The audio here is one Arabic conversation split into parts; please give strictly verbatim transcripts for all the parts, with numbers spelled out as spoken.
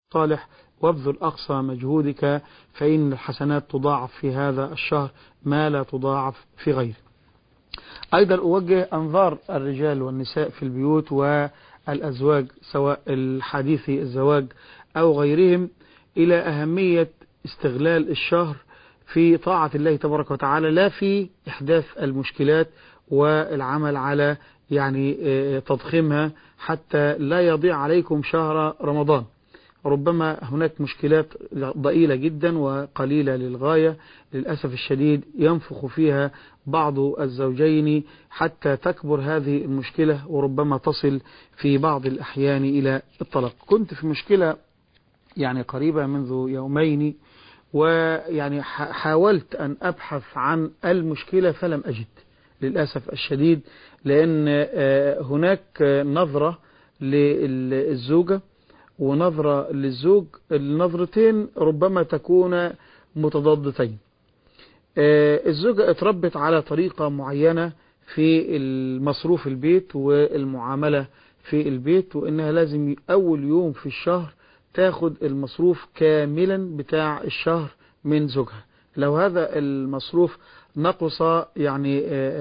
صالح وابذل أقصى مجهودك، فإن الحسنات تضاعف في هذا الشهر ما لا تضاعف في غيره. أيضا أوجه أنظار الرجال والنساء في البيوت والأزواج سواء الحديثي الزواج أو غيرهم إلى أهمية استغلال الشهر في طاعة الله تبارك وتعالى، لا في إحداث المشكلات والعمل على يعني تضخيمها حتى لا يضيع عليكم شهر رمضان. ربما هناك مشكلات ضئيلة جدا وقليلة للغاية للأسف الشديد ينفخ فيها بعض الزوجين حتى تكبر هذه المشكلة وربما تصل في بعض الأحيان إلى الطلاق. كنت في مشكلة يعني قريبة منذ يومين، ويعني حاولت أن أبحث عن المشكلة فلم أجد للأسف الشديد، لأن هناك نظرة للزوجة ونظرة للزوج، النظرتين ربما تكون متضادتين. الزوجة اتربت على طريقة معينة في المصروف البيت والمعاملة في البيت، وإنها لازم أول يوم في الشهر تاخد المصروف كاملا بتاع الشهر من زوجها. لو هذا المصروف نقص يعني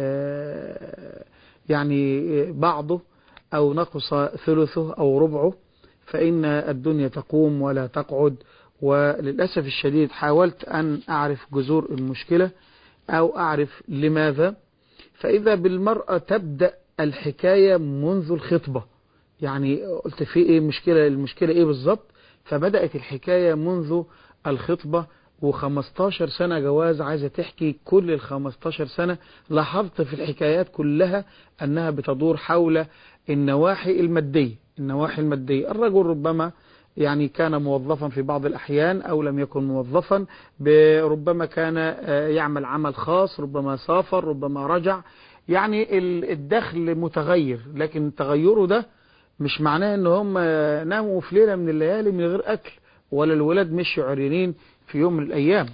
يعني بعضه أو نقص ثلثه أو ربعه فإن الدنيا تقوم ولا تقعد. وللأسف الشديد حاولت أن أعرف جذور المشكلة أو أعرف لماذا، فإذا بالمرأة تبدأ الحكاية منذ الخطبة. يعني قلت في إيه مشكلة، المشكلة إيه بالضبط؟ فبدأت الحكاية منذ الخطبة، وخمستاشر سنة جواز عايزة تحكي كل الخمستاشر سنة. لاحظت في الحكايات كلها أنها بتدور حول النواحي المادية. النواحي المادية، الرجل ربما يعني كان موظفا في بعض الأحيان أو لم يكن موظفا، ربما كان يعمل عمل خاص، ربما سافر، ربما رجع، يعني الدخل متغير، لكن تغيره ده مش معناه ان هم ناموا في ليلة من الليالي من غير أكل، ولا الولاد مش عريانين في يوم من الأيام.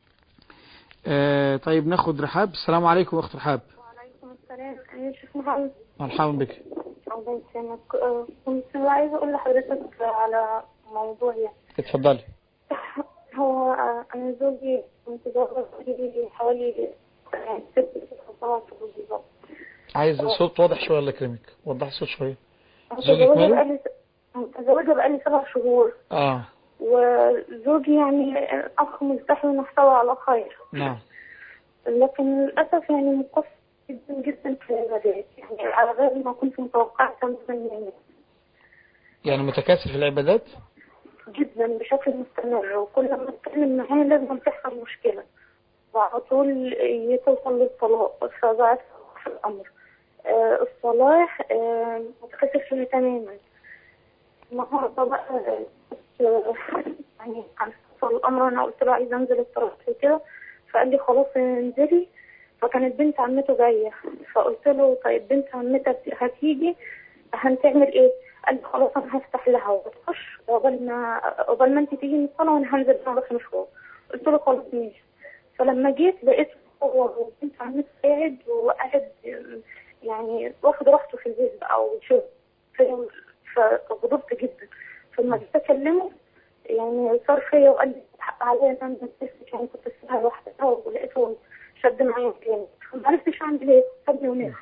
آه طيب ناخد رحاب. السلام عليكم أخت رحاب. وعليكم السلام. أنا شيخ محمد. مرحبا بك. الله يسلمك. كنت عايزة أقول لحضرتك على موضوع يعني. اتفضلي. هو أنا زوجي متزوج لي حوالي ست سبع شهور بالظبط. عايز صوت واضح شوية الله يكرمك، وضح الصوت شوية. زوجك ماله؟ متزوجة بقالي سبع شهور. اه وزوجي يعني أخ ملتحي ونحتوي على خير. نعم. لكن للأسف يعني مقصر جدا جدا في العبادات، يعني على غير ما كنت متوقعة تماما. يعني متكاسل في العبادات؟ جدا بشكل مستمر، وكل ما اتكلم معاه لازم تحصل مشكلة وعلى طول يتوصل للطلاق. فبعد في الأمر آه الصلاح آه متكاسل فيه تماما. النهارده بقى يعني عن حصل الأمر أنا قلت له عايزة أنزل الطلاق كده، فقال لي خلاص انزلي. فكانت بنت عمته جاية، فقلت له طيب بنت عمتك هتيجي هنتعمل ايه؟ قال لي خلاص انا هفتح لها وتخش قبل ما قبل ما انت تيجي من الصلاه وانا هنزل اروح مشوار. قلت له خلاص ماشي. فلما جيت لقيت هو وبنت عمتي قاعد وقاعد يعني واخد راحته في البيت بقى وشوف، فغضبت جدا. فلما جيت اكلمه يعني صار فيا وقال لي حق عليا انا نسيت، يعني كنت سيبها لوحدها ولقيته شد معايا كلام، ما عرفتش اعمل ايه، سابني ونام.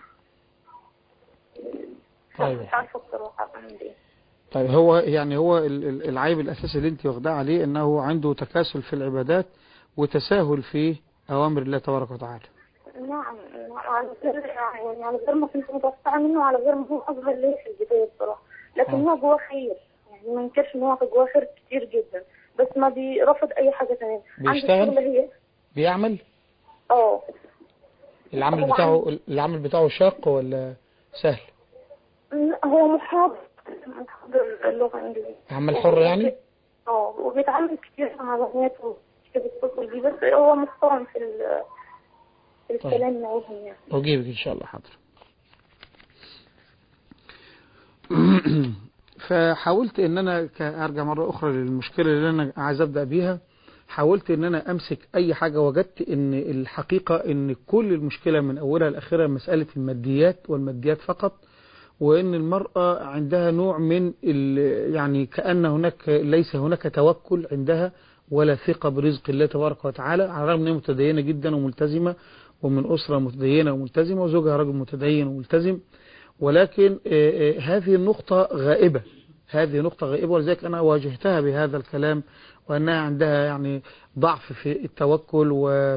طيب. مش عارفه بصراحه اعمل ايه. طيب هو يعني هو العيب الأساسي اللي انت واخداه عليه انه عنده تكاسل في العبادات وتساهل في أوامر الله تبارك وتعالى. نعم على غير يعني على غير ما كنت متوقعه منه، على غير ما هو أظهر لي في البداية بصراحة، لكن آه. هو جواه خير، يعني ما انكرش ان هو جواه خير كتير جدا، بس ما بيرفض أي حاجة ثانيه. بيشتغل؟ هي بيعمل؟ اه. العمل بتاعه العمل بتاعه شاق ولا سهل؟ هو محاضر محاضر اللغة الإنجليزية. عمل حر يعني؟ اه وبيتعامل كتير مع بنات وكده بيتصل بيه، بس هو محترم في في الكلام معاهم يعني. أجيبك إن شاء الله. حاضر. فحاولت ان انا ارجع مرة اخرى للمشكلة اللي انا عايز ابدأ بيها. حاولت ان انا امسك اي حاجة، وجدت ان الحقيقة ان كل المشكلة من اولها لاخرها مسألة الماديات والماديات فقط، وإن المرأة عندها نوع من يعني كأن هناك ليس هناك توكل عندها ولا ثقة برزق الله تبارك وتعالى، على الرغم أنها متدينة جدا وملتزمة ومن أسرة متدينة وملتزمة وزوجها رجل متدين وملتزم، ولكن هذه النقطة غائبة، هذه نقطة غائبة، ولذلك أنا واجهتها بهذا الكلام، وأنها عندها يعني ضعف في التوكل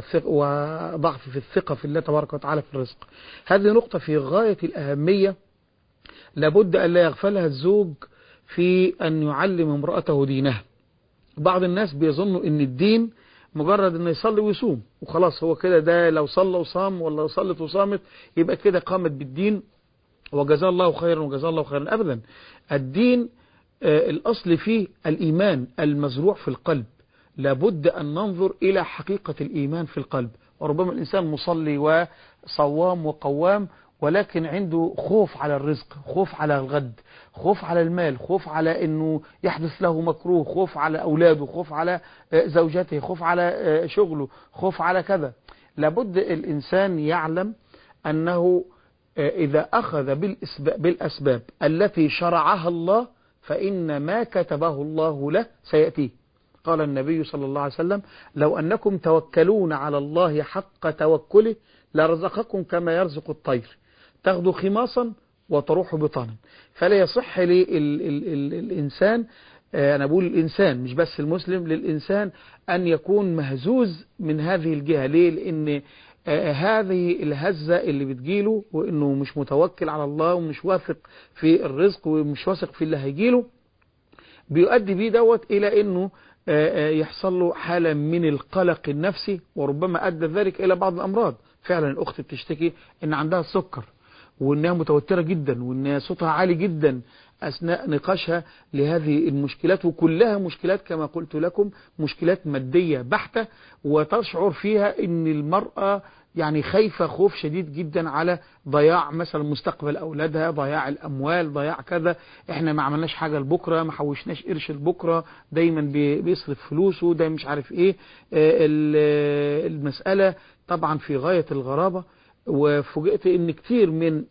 وضعف في الثقة في الله تبارك وتعالى في الرزق. هذه نقطة في غاية الأهمية، لابد أن لا يغفلها الزوج في أن يعلم امرأته دينها. بعض الناس بيظنوا أن الدين مجرد أنه يصلي ويصوم وخلاص، هو كده، ده لو صلى وصام ولا صلت وصامت يبقى كده قامت بالدين وجزاه الله خيرا وجزاه الله خيرا. أبدا، الدين آه الأصل فيه الإيمان المزروع في القلب، لابد أن ننظر إلى حقيقة الإيمان في القلب. وربما الإنسان مصلي وصوام وقوام ولكن عنده خوف على الرزق، خوف على الغد، خوف على المال، خوف على أنه يحدث له مكروه، خوف على أولاده، خوف على زوجته، خوف على شغله، خوف على كذا. لابد الإنسان يعلم أنه إذا أخذ بالأسباب التي شرعها الله فإن ما كتبه الله له سيأتيه. قال النبي صلى الله عليه وسلم: لو أنكم توكلون على الله حق توكله لرزقكم كما يرزق الطير، تاخذوا خماصا وتروح بطانا. فلا يصح للإنسان، أنا بقول الإنسان مش بس المسلم، للإنسان أن يكون مهزوز من هذه الجهة. ليه؟ لأن هذه الهزة اللي بتجيله وإنه مش متوكل على الله ومش واثق في الرزق ومش واثق في اللي هيجيله، بيؤدي بيه دوت إلى إنه يحصل له حالة من القلق النفسي، وربما أدى ذلك إلى بعض الأمراض. فعلا الأخت بتشتكي إن عندها السكر وإنها متوترة جدا وإن صوتها عالي جدا أثناء نقاشها لهذه المشكلات، وكلها مشكلات كما قلت لكم مشكلات مادية بحتة، وتشعر فيها إن المرأة يعني خايفة خوف شديد جدا على ضياع مثلا مستقبل أولادها، ضياع الأموال، ضياع كذا. إحنا ما عملناش حاجة لبكرة، ما حوشناش قرش لبكرة، دايما بيصرف فلوسه، ده مش عارف إيه. المسألة طبعا في غاية الغرابة، وفوجئت إن كتير من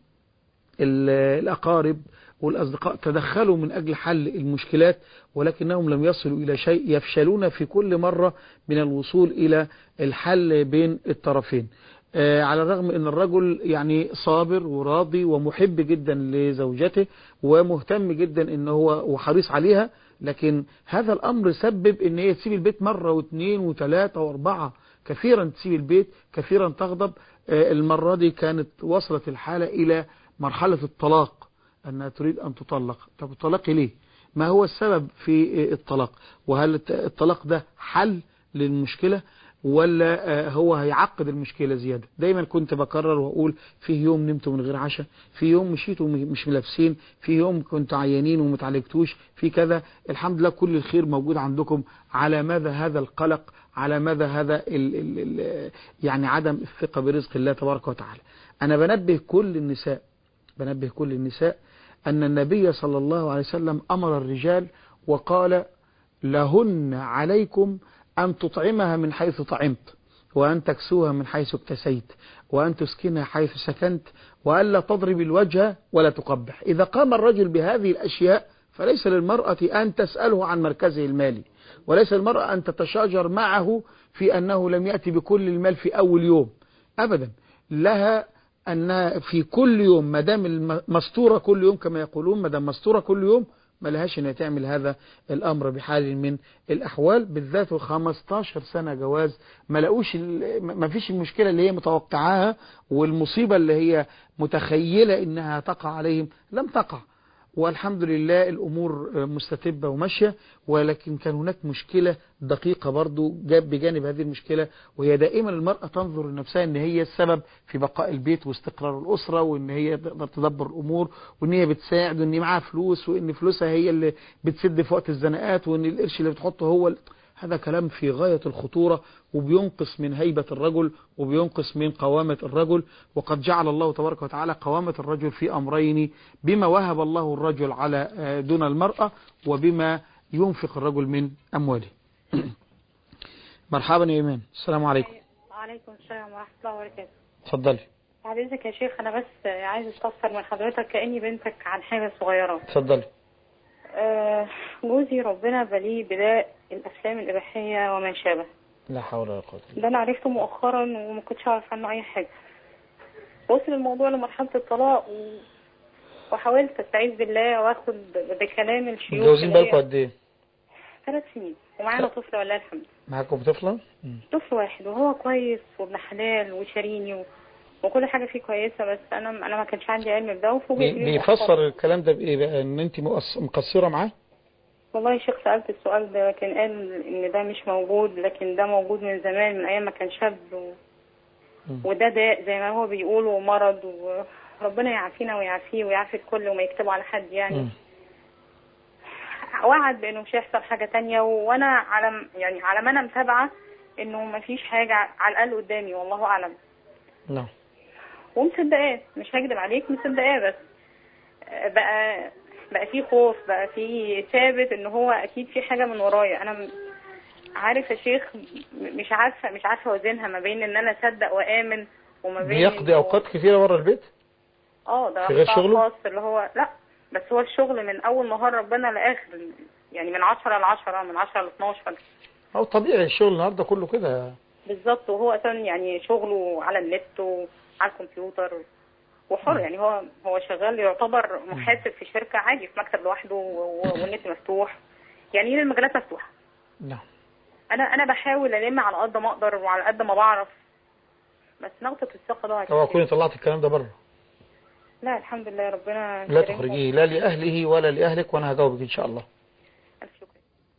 الأقارب والأصدقاء تدخلوا من أجل حل المشكلات، ولكنهم لم يصلوا إلى شيء، يفشلون في كل مرة من الوصول إلى الحل بين الطرفين. آه على الرغم أن الرجل يعني صابر وراضي ومحب جدا لزوجته ومهتم جدا أنه هو وحريص عليها، لكن هذا الأمر سبب أن هي تسيب البيت مرة واثنين وثلاثة واربعة، كثيرا تسيب البيت، كثيرا تغضب. آه المرة دي كانت وصلت الحالة إلى مرحلة الطلاق، أنها تريد أن تطلق. طب الطلاق ليه؟ ما هو السبب في الطلاق؟ وهل الطلاق ده حل للمشكلة ولا هو هيعقد المشكلة زيادة؟ دايما كنت بكرر وأقول: فيه يوم نمتوا من غير عشاء، في يوم مشيتوا مش ملابسين، في يوم كنتوا عيانين ومتعالجتوش، في كذا. الحمد لله كل الخير موجود عندكم. على ماذا هذا القلق؟ على ماذا هذا ال ال ال يعني عدم الثقة برزق الله تبارك وتعالى؟ أنا بنبه كل النساء بنبه كل النساء أن النبي صلى الله عليه وسلم أمر الرجال وقال: لهن عليكم أن تطعمها من حيث طعمت، وأن تكسوها من حيث اكتسيت، وأن تسكنها حيث سكنت، وألا تضرب الوجه ولا تقبح. إذا قام الرجل بهذه الأشياء فليس للمرأة أن تسأله عن مركزه المالي، وليس للمرأة أن تتشاجر معه في أنه لم يأتي بكل المال في أول يوم أبدا. لها أنها في كل يوم ما دام المستورة كل يوم كما يقولون، ما دام مستورة كل يوم ما لهاش أن تعمل هذا الأمر بحال من الأحوال، بالذات خمستاشر سنة جواز ما لقوش، ما فيش المشكلة اللي هي متوقعاها والمصيبة اللي هي متخيلة إنها تقع عليهم لم تقع. والحمد لله الأمور مستتبة وماشية، ولكن كان هناك مشكلة دقيقة برضو جاب بجانب هذه المشكلة، وهي دائما المرأة تنظر لنفسها ان هي السبب في بقاء البيت واستقرار الأسرة، وان هي تقدر تدبر الأمور، وان هي بتساعد، وان معاها فلوس، وان فلوسها هي اللي بتسد في وقت الزنقات، وان القرش اللي بتحطه هو. هذا كلام في غاية الخطورة، وبينقص من هيبة الرجل وبينقص من قوامة الرجل. وقد جعل الله تبارك وتعالى قوامة الرجل في أمرين: بما وهب الله الرجل على دون المرأة، وبما ينفق الرجل من أمواله. مرحبا يا إيمان، السلام عليكم. وعليكم السلام ورحمة الله وبركاته. تفضلي. بعد اذنك يا شيخ، انا بس عايز استفسر من حضرتك كاني بنتك عن حاجه صغيره. اتفضلي. آه جوزي ربنا بليه بداء الافلام الاباحيه وما شابه. لا حول ولا قوه. ده انا عرفته مؤخرا وما كنتش اعرف عنه اي حاجه. وصل الموضوع لمرحله الطلاق و... وحاولت استعيذ بالله واخد بكلام الشيوخ. متجوزين بقالكم قد ايه؟ ثلاث سنين ومعانا طفل ولله الحمد. معاكم طفله؟ طفل واحد وهو كويس وابن حلال وشاريني و... وكل حاجه فيه كويسه، بس انا انا ما كانش عندي علم بده وفوجئت بيه. بيفسر الكلام ده بايه بقى؟ ان انت مقصره معاه؟ والله يا شيخ سالت السؤال ده، كان قال ان ده مش موجود، لكن ده موجود من زمان من ايام ما كان شاب و... وده داء زي ما هو بيقول ومرض، وربنا يعافينا ويعافيه ويعافي الكل وما يكتبه على حد يعني. م. وعد بانه مش هيحصل حاجه تانية، وانا على يعني على ما انا متابعه انه ما فيش حاجه على الاقل قدامي والله اعلم. لا ومصدقاه، مش هكذب عليك مصدقاه، بس بقى بقى في خوف، بقى في ثابت ان هو اكيد في حاجه من ورايا. انا عارف يا شيخ مش عارفه مش عارفه اوزنها ما بين ان انا اصدق وامن وما بين بيقضي اوقات كثيره بره البيت. اه ده في غير شغله خاص اللي هو لا، بس هو الشغل من اول نهار ربنا لاخر، يعني من عشرة لعشرة، من عشرة لاتناشر. هو طبيعي الشغل النهارده كله كده بالظبط. وهو اصلا يعني شغله على النت وعلى الكمبيوتر وحر، يعني هو هو شغال يعتبر محاسب في شركه عادي في مكتب لوحده والنت مفتوح، يعني المجالات مفتوحه. نعم. انا انا بحاول الم على قد ما اقدر وعلى قد ما بعرف، بس نقطه الثقه ضاعت. اوعى تكوني طلعت الكلام ده بره. لا الحمد لله ربنا لا تخرجيه لا لاهله ولا لاهلك، وانا هجاوبك ان شاء الله. الف شكر.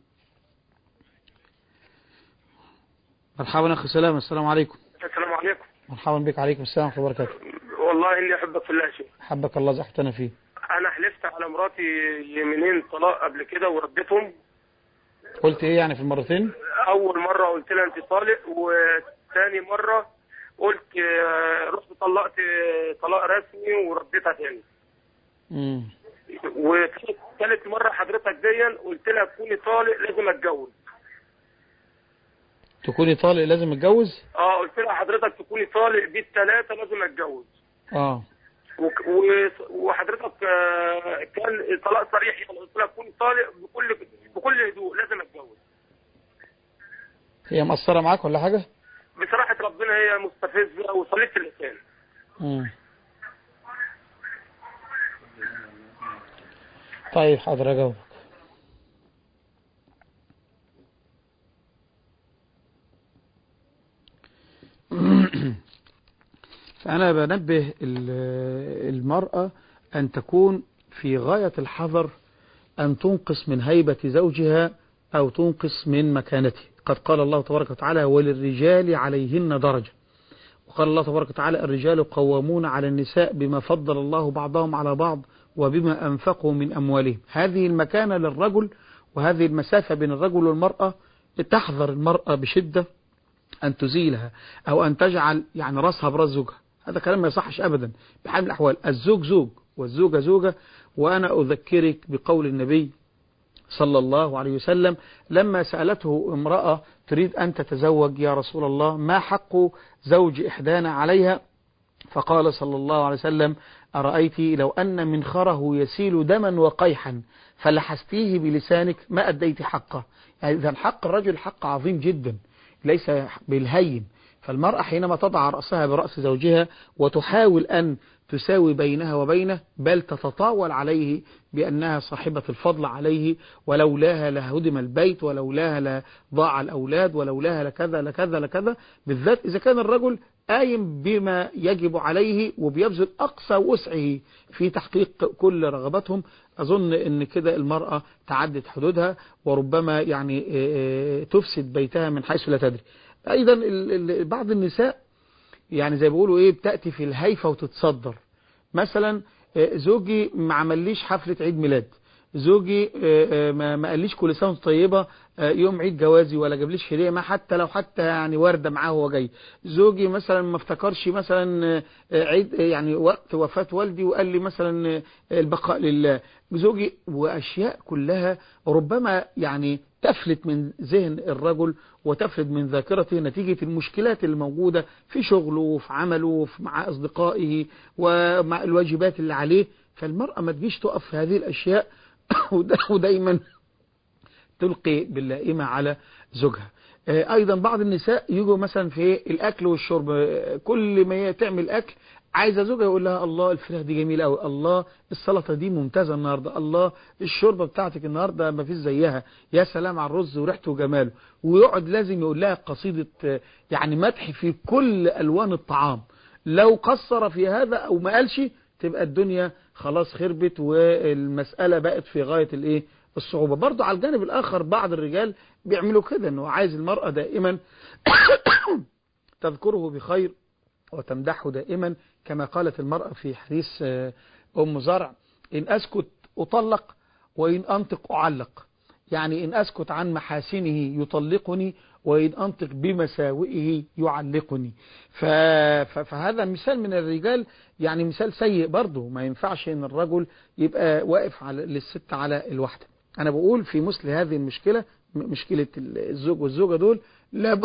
مرحبا اخي سلام. السلام عليكم. السلام عليكم. مرحبا بك. عليكم السلام ورحمه الله وبركاته. والله اني احبك في الله شيء. حبك الله زحتنا فيه. انا حلفت على مراتي يمينين طلاق قبل كده ورديتهم. قلت ايه يعني في المرتين؟ اول مره قلت لها انت طالق، وثاني مره قلت رحت طلقت طلاق رسمي ورديتها تاني. امم وثالث مره حضرتك دي قلت لها تكوني طالق لازم اتجوز. تكوني طالق لازم اتجوز؟ اه قلت لها حضرتك تكوني طالق بالثلاثه لازم اتجوز. اه وحضرتك كان طلاق صريح، يعني قلت لها تكوني طالق بكل بكل هدوء لازم اتجوز. هي مقصره معاك ولا حاجه؟ بصراحه ربنا هي مستفزه وصليت اللسان. امم طيب حاضر اجاوبك. فأنا بنبه المرأة أن تكون في غاية الحذر أن تنقص من هيبة زوجها أو تنقص من مكانته. قد قال الله تبارك وتعالى وللرجال عليهن درجة، وقال الله تبارك وتعالى الرجال قوامون على النساء بما فضل الله بعضهم على بعض وبما أنفقوا من أموالهم. هذه المكانة للرجل وهذه المسافة بين الرجل والمرأة تحذر المرأة بشدة أن تزيلها أو أن تجعل يعني رأسها برأس زوجها. هذا كلام ما يصحش أبدا بحال من الأحوال. الزوج زوج والزوجة زوجة. وأنا أذكرك بقول النبي صلى الله عليه وسلم لما سألته امرأة تريد أن تتزوج يا رسول الله ما حق زوج إحدانا عليها، فقال صلى الله عليه وسلم أرأيت لو أن منخره يسيل دما وقيحا فلحستيه بلسانك ما أديت حقه. يعني إذا حق الرجل حق عظيم جدا ليس بالهين. فالمرأة حينما تضع رأسها برأس زوجها وتحاول أن تساوي بينها وبينه بل تتطاول عليه بأنها صاحبة الفضل عليه، ولولاها لهدم البيت، ولولاها لضاع الأولاد، ولولاها لكذا لكذا لكذا، بالذات إذا كان الرجل قايم بما يجب عليه وبيبذل أقصى وسعه في تحقيق كل رغباتهم. أظن أن كده المرأة تعدت حدودها وربما يعني تفسد بيتها من حيث لا تدري. أيضا بعض النساء يعني زي بيقولوا إيه بتأتي في الهيفة وتتصدر. مثلا زوجي ما عمليش حفلة عيد ميلاد، زوجي ما قاليش كل سنة طيبة يوم عيد جوازي ولا جابليش هدية، ما حتى لو حتى يعني وردة معاه وهو جاي. زوجي مثلا ما افتكرش مثلا عيد يعني وقت وفاة والدي وقال لي مثلا البقاء لله. زوجي وأشياء كلها ربما يعني تفلت من ذهن الرجل وتفلت من ذاكرته نتيجة المشكلات اللي موجودة في شغله وفي عمله وفي مع أصدقائه ومع الواجبات اللي عليه. فالمرأة ما تجيش تقف في هذه الأشياء ودايما تلقي باللائمة على زوجها. أيضا بعض النساء يجوا مثلا في الأكل والشرب، كل ما تعمل أكل عايزة زوجها يقول لها الله الفراخ دي جميلة أوي، الله السلطة دي ممتازة النهاردة، الله الشوربة بتاعتك النهاردة ما فيش زيها، يا سلام على الرز وريحته وجماله. ويقعد لازم يقول لها قصيدة يعني مدح في كل ألوان الطعام. لو قصر في هذا أو ما قالش تبقى الدنيا خلاص خربت والمسألة بقت في غاية الايه الصعوبة. برضو على الجانب الآخر بعض الرجال بيعملوا كده، انه عايز المرأة دائما تذكره بخير وتمدحه دائما، كما قالت المرأة في حديث أم زرع: إن أسكت أطلق وإن أنطق أعلق. يعني إن أسكت عن محاسنه يطلقني وإن أنطق بمساوئه يعلقني. فهذا مثال من الرجال، يعني مثال سيء برضه. ما ينفعش إن الرجل يبقى واقف على للست على الوحدة. أنا بقول في مثل هذه المشكلة، مشكلة الزوج والزوجة دول، لابد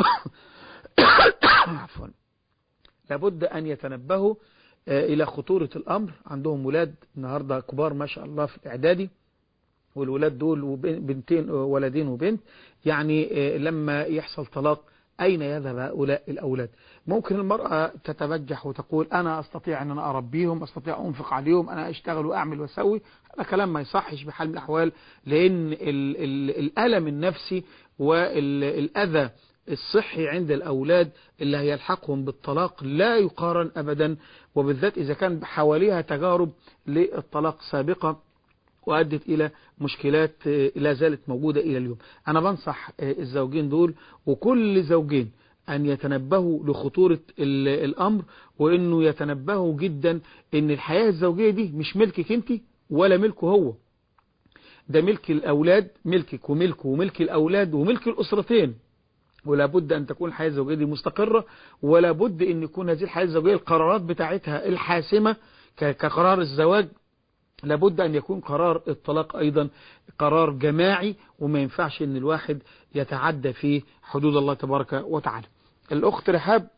عفوا لابد أن يتنبهوا إلى خطورة الأمر. عندهم ولاد النهاردة كبار ما شاء الله في الإعدادي، والولاد دول بنتين ولدين وبنت، يعني لما يحصل طلاق أين يذهب هؤلاء الأولاد؟ ممكن المرأة تتبجح وتقول أنا أستطيع أن أنا أربيهم، أستطيع أنفق عليهم، أنا أشتغل وأعمل وأسوي. هذا كلام ما يصحش بحال من الأحوال، لأن ال ال الألم النفسي والأذى الصحي عند الأولاد اللي هيلحقهم بالطلاق لا يقارن أبدا، وبالذات إذا كان حواليها تجارب للطلاق سابقة وأدت إلى مشكلات لا زالت موجودة إلى اليوم. أنا بنصح الزوجين دول وكل زوجين أن يتنبهوا لخطورة الأمر، وإنه يتنبهوا جدا إن الحياة الزوجية دي مش ملكك أنت ولا ملكه هو، ده ملك الأولاد، ملكك وملكه وملك الأولاد وملك الأسرتين. ولا بد أن تكون الحياة الزوجية دي مستقرة، ولا بد أن يكون هذه الحياة الزوجية القرارات بتاعتها الحاسمة كقرار الزواج. لابد أن يكون قرار الطلاق أيضا قرار جماعي، وما ينفعش أن الواحد يتعدى في حدود الله تبارك وتعالى. الأخت رحاب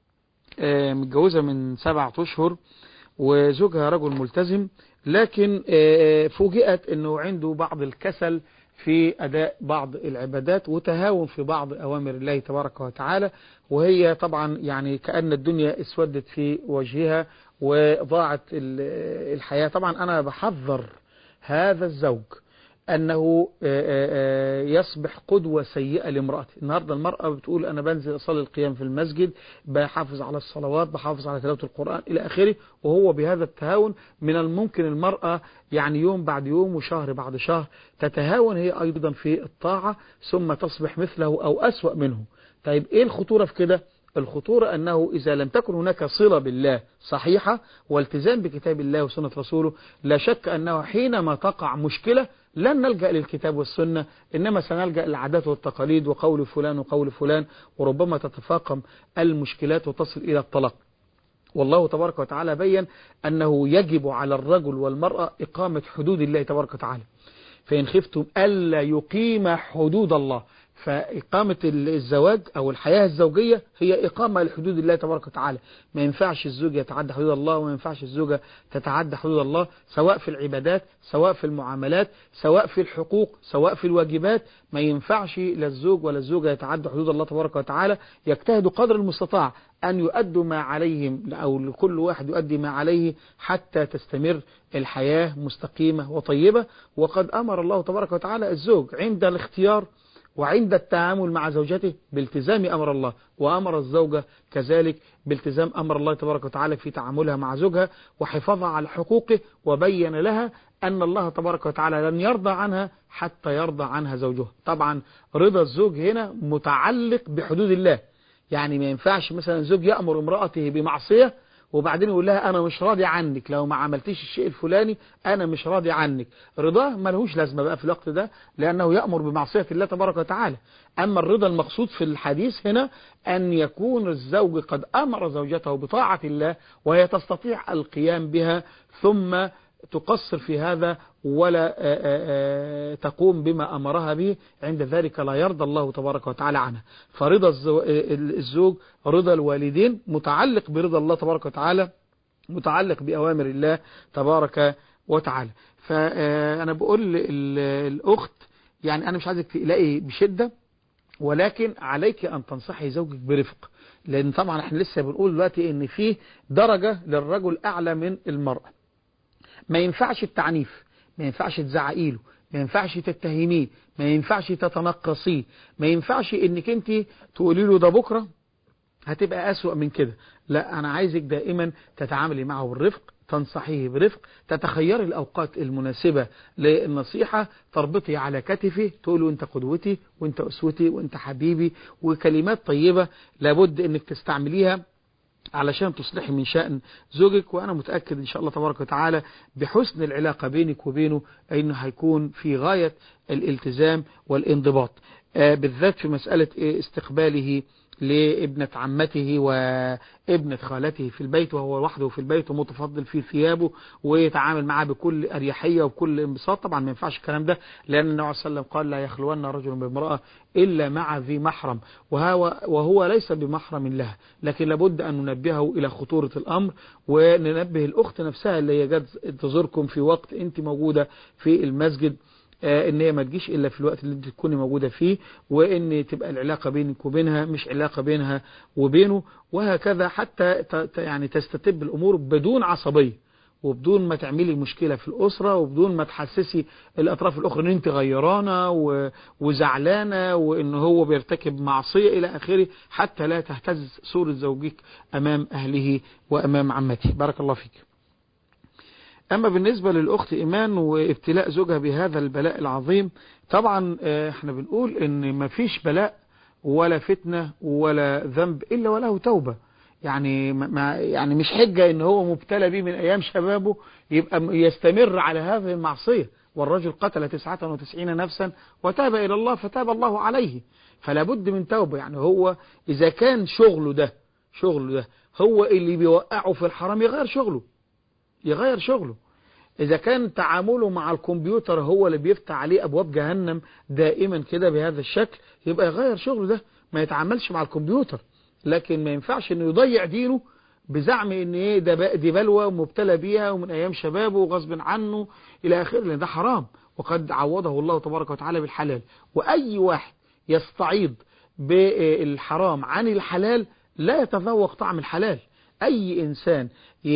متجوزة من سبعة أشهر وزوجها رجل ملتزم، لكن فوجئت أنه عنده بعض الكسل في أداء بعض العبادات وتهاون في بعض أوامر الله تبارك وتعالى، وهي طبعا يعني كأن الدنيا اسودت في وجهها وضاعت الحياة. طبعا أنا بحذر هذا الزوج أنه يصبح قدوة سيئة لامرأته. النهاردة المرأة بتقول أنا بنزل أصلي القيام في المسجد، بحافظ على الصلوات، بحافظ على تلاوة القرآن إلى آخره، وهو بهذا التهاون من الممكن المرأة يعني يوم بعد يوم وشهر بعد شهر تتهاون هي أيضا في الطاعة ثم تصبح مثله أو أسوأ منه. طيب إيه الخطورة في كده؟ الخطورة أنه إذا لم تكن هناك صلة بالله صحيحة والتزام بكتاب الله وسنة رسوله، لا شك أنه حينما تقع مشكلة لن نلجأ للكتاب والسنة، إنما سنلجأ للعادات والتقاليد وقول فلان وقول فلان، وربما تتفاقم المشكلات وتصل إلى الطلاق. والله تبارك وتعالى بيّن أنه يجب على الرجل والمرأة إقامة حدود الله تبارك وتعالى، فإن خفتم ألا يقيم حدود الله. فإقامة الزواج أو الحياة الزوجية هي إقامة لحدود الله تبارك وتعالى. ما ينفعش الزوج يتعدى حدود الله وما ينفعش الزوجة تتعدى حدود الله، سواء في العبادات، سواء في المعاملات، سواء في الحقوق، سواء في الواجبات. ما ينفعش لا الزوج ولا الزوجة يتعدى حدود الله تبارك وتعالى. يجتهدوا قدر المستطاع أن يؤدوا ما عليهم، أو لكل واحد يؤدي ما عليه حتى تستمر الحياة مستقيمة وطيبة. وقد أمر الله تبارك وتعالى الزوج عند الاختيار وعند التعامل مع زوجته بالتزام أمر الله، وأمر الزوجة كذلك بالتزام أمر الله تبارك وتعالى في تعاملها مع زوجها وحفاظها على حقوقه، وبين لها أن الله تبارك وتعالى لن يرضى عنها حتى يرضى عنها زوجها. طبعا رضا الزوج هنا متعلق بحدود الله، يعني ما ينفعش مثلا زوج يأمر امرأته بمعصية وبعدين يقول لها أنا مش راضي عنك لو ما عملتيش الشيء الفلاني، أنا مش راضي عنك. رضاه ملهوش لازمة بقى في الوقت ده، لأنه يأمر بمعصية الله تبارك وتعالى. أما الرضا المقصود في الحديث هنا أن يكون الزوج قد أمر زوجته بطاعة الله وهي تستطيع القيام بها، ثم تقصر في هذا ولا تقوم بما أمرها به، عند ذلك لا يرضى الله تبارك وتعالى عنها. فرضا الزوج رضا الوالدين متعلق برضا الله تبارك وتعالى، متعلق بأوامر الله تبارك وتعالى. فأنا بقول الأخت يعني أنا مش عايزك تقلقي بشدة، ولكن عليك أن تنصحي زوجك برفق، لأن طبعا احنا لسه بنقول دلوقتي ان فيه درجة للرجل أعلى من المرأة. ما ينفعش التعنيف، ما ينفعش تزعقيله، ما ينفعش تتهميه، ما ينفعش تتنقصيه، ما ينفعش انك انت تقولي له ده بكرة هتبقى أسوأ من كده. لا، أنا عايزك دائما تتعاملي معه بالرفق، تنصحيه برفق، تتخيري الأوقات المناسبة للنصيحة، تربطي على كتفه، تقولوا أنت قدوتي وأنت أسوتي وأنت حبيبي، وكلمات طيبة لابد أنك تستعمليها علشان تصلحي من شأن زوجك. وأنا متأكد إن شاء الله تبارك وتعالى بحسن العلاقة بينك وبينه أنه هيكون في غاية الالتزام والانضباط، بالذات في مسألة استقباله لابنة عمته وابنة خالته في البيت وهو وحده في البيت ومتفضل في ثيابه، ويتعامل معها بكل أريحية وبكل انبساط. طبعا ما ينفعش الكلام ده، لأن النبي صلى الله عليه وسلم قال لا يخلون رجل بامرأة إلا مع ذي محرم، وهو, وهو ليس بمحرم لها، لكن لابد أن ننبهه إلى خطورة الأمر، وننبه الأخت نفسها اللي هي جت تزوركم في وقت أنت موجودة في المسجد ان هي ما تجيش الا في الوقت اللي انت تكوني موجودة فيه، وان تبقى العلاقة بينك وبينها مش علاقة بينها وبينه، وهكذا حتى يعني تستتب الامور بدون عصبية، وبدون ما تعملي مشكلة في الأسرة، وبدون ما تحسسي الأطراف الأخرى ان انت غيرانة وزعلانة وان هو بيرتكب معصية الى اخره، حتى لا تهتز صورة زوجك امام اهله وامام عمته. بارك الله فيك. أما بالنسبة للأخت إيمان وابتلاء زوجها بهذا البلاء العظيم، طبعا احنا بنقول ان ما فيش بلاء ولا فتنة ولا ذنب إلا وله توبة. يعني ما يعني مش حجة ان هو مبتلى به من أيام شبابه يبقى يستمر على هذه المعصية. والرجل قتل تسعة وتسعين نفسا وتاب إلى الله فتاب الله عليه، فلا بد من توبة. يعني هو إذا كان شغله ده شغله ده هو اللي بيوقعه في الحرام، يغير شغله يغير شغله. إذا كان تعامله مع الكمبيوتر هو اللي بيفتح عليه أبواب جهنم دائما كده بهذا الشكل، يبقى يغير شغله ده، ما يتعاملش مع الكمبيوتر. لكن ما ينفعش انه يضيع دينه بزعم ان ايه ده دي بلوى ومبتلى بيها ومن ايام شبابه وغصب عنه الى اخره، لان ده حرام، وقد عوضه الله تبارك وتعالى بالحلال. واي واحد يستعيض بالحرام عن الحلال لا يتذوق طعم الحلال. أي إنسان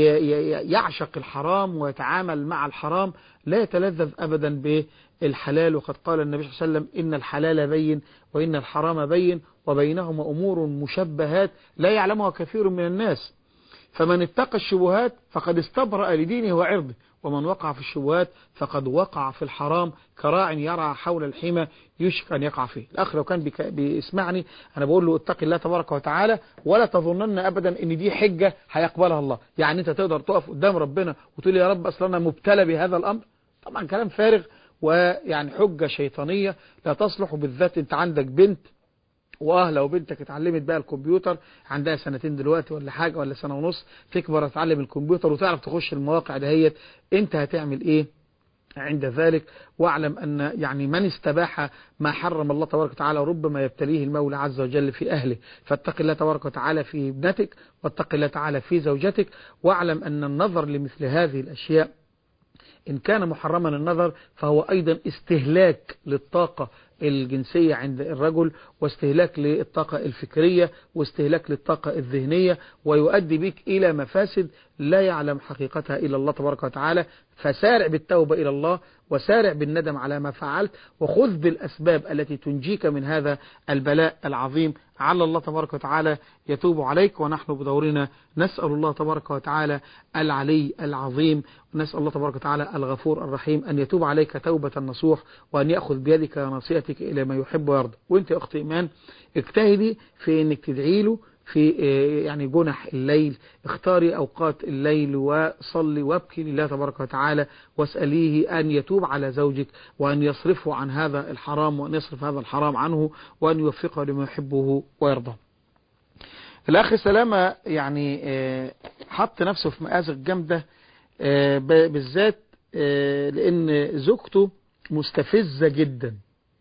يعشق الحرام ويتعامل مع الحرام لا يتلذذ أبدا بالحلال. وقد قال النبي صلى الله عليه وسلم إن الحلال بين وإن الحرام بين وبينهما أمور مشبهات لا يعلمها كثير من الناس، فمن اتقى الشبهات فقد استبرأ لدينه وعرضه، ومن وقع في الشبهات فقد وقع في الحرام كراع يرعى حول الحمى يشك أن يقع فيه. الأخ لو كان بيسمعني أنا بقول له اتق الله تبارك وتعالى، ولا تظنن أبدا أن دي حجة هيقبلها الله. يعني أنت تقدر تقف قدام ربنا وتقول يا رب أصلا أنا مبتلى بهذا الأمر؟ طبعا كلام فارغ، ويعني حجة شيطانية لا تصلح. بالذات أنت عندك بنت، واه لو بنتك اتعلمت بقى الكمبيوتر عندها سنتين دلوقتي ولا حاجة ولا سنة ونص، تكبر تتعلم الكمبيوتر وتعرف تخش المواقع دهيت، انت هتعمل ايه عند ذلك؟ واعلم ان يعني من استباح ما حرم الله تبارك وتعالى ربما يبتليه المولى عز وجل في اهله. فاتق الله تبارك وتعالى في ابنتك، واتق الله تعالى في زوجتك، واعلم ان النظر لمثل هذه الاشياء إن كان محرما النظر فهو أيضا استهلاك للطاقة الجنسية عند الرجل، واستهلاك للطاقة الفكرية، واستهلاك للطاقة الذهنية، ويؤدي بك إلى مفاسد لا يعلم حقيقتها إلا الله تبارك وتعالى. فسارع بالتوبة إلى الله، وسارع بالندم على ما فعلت، وخذ بالأسباب التي تنجيك من هذا البلاء العظيم. على الله تبارك وتعالى يتوب عليك، ونحن بدورنا نسأل الله تبارك وتعالى العلي العظيم، ونسأل الله تبارك وتعالى الغفور الرحيم أن يتوب عليك توبة نصوح، وأن يأخذ بيدك نصيحتك إلى ما يحب ويرضى. وانت يا أختي إيمان اجتهدي في أنك تدعي له في يعني جنح الليل، اختاري أوقات الليل وصلي وابكي لله تبارك وتعالى، واسأليه أن يتوب على زوجك، وأن يصرفه عن هذا الحرام، وأن يصرف هذا الحرام عنه، وأن يوفقه لما يحبه ويرضى. الأخ سلامة يعني حط نفسه في مآزق جامدة، بالذات لأن زوجته مستفزة جدا،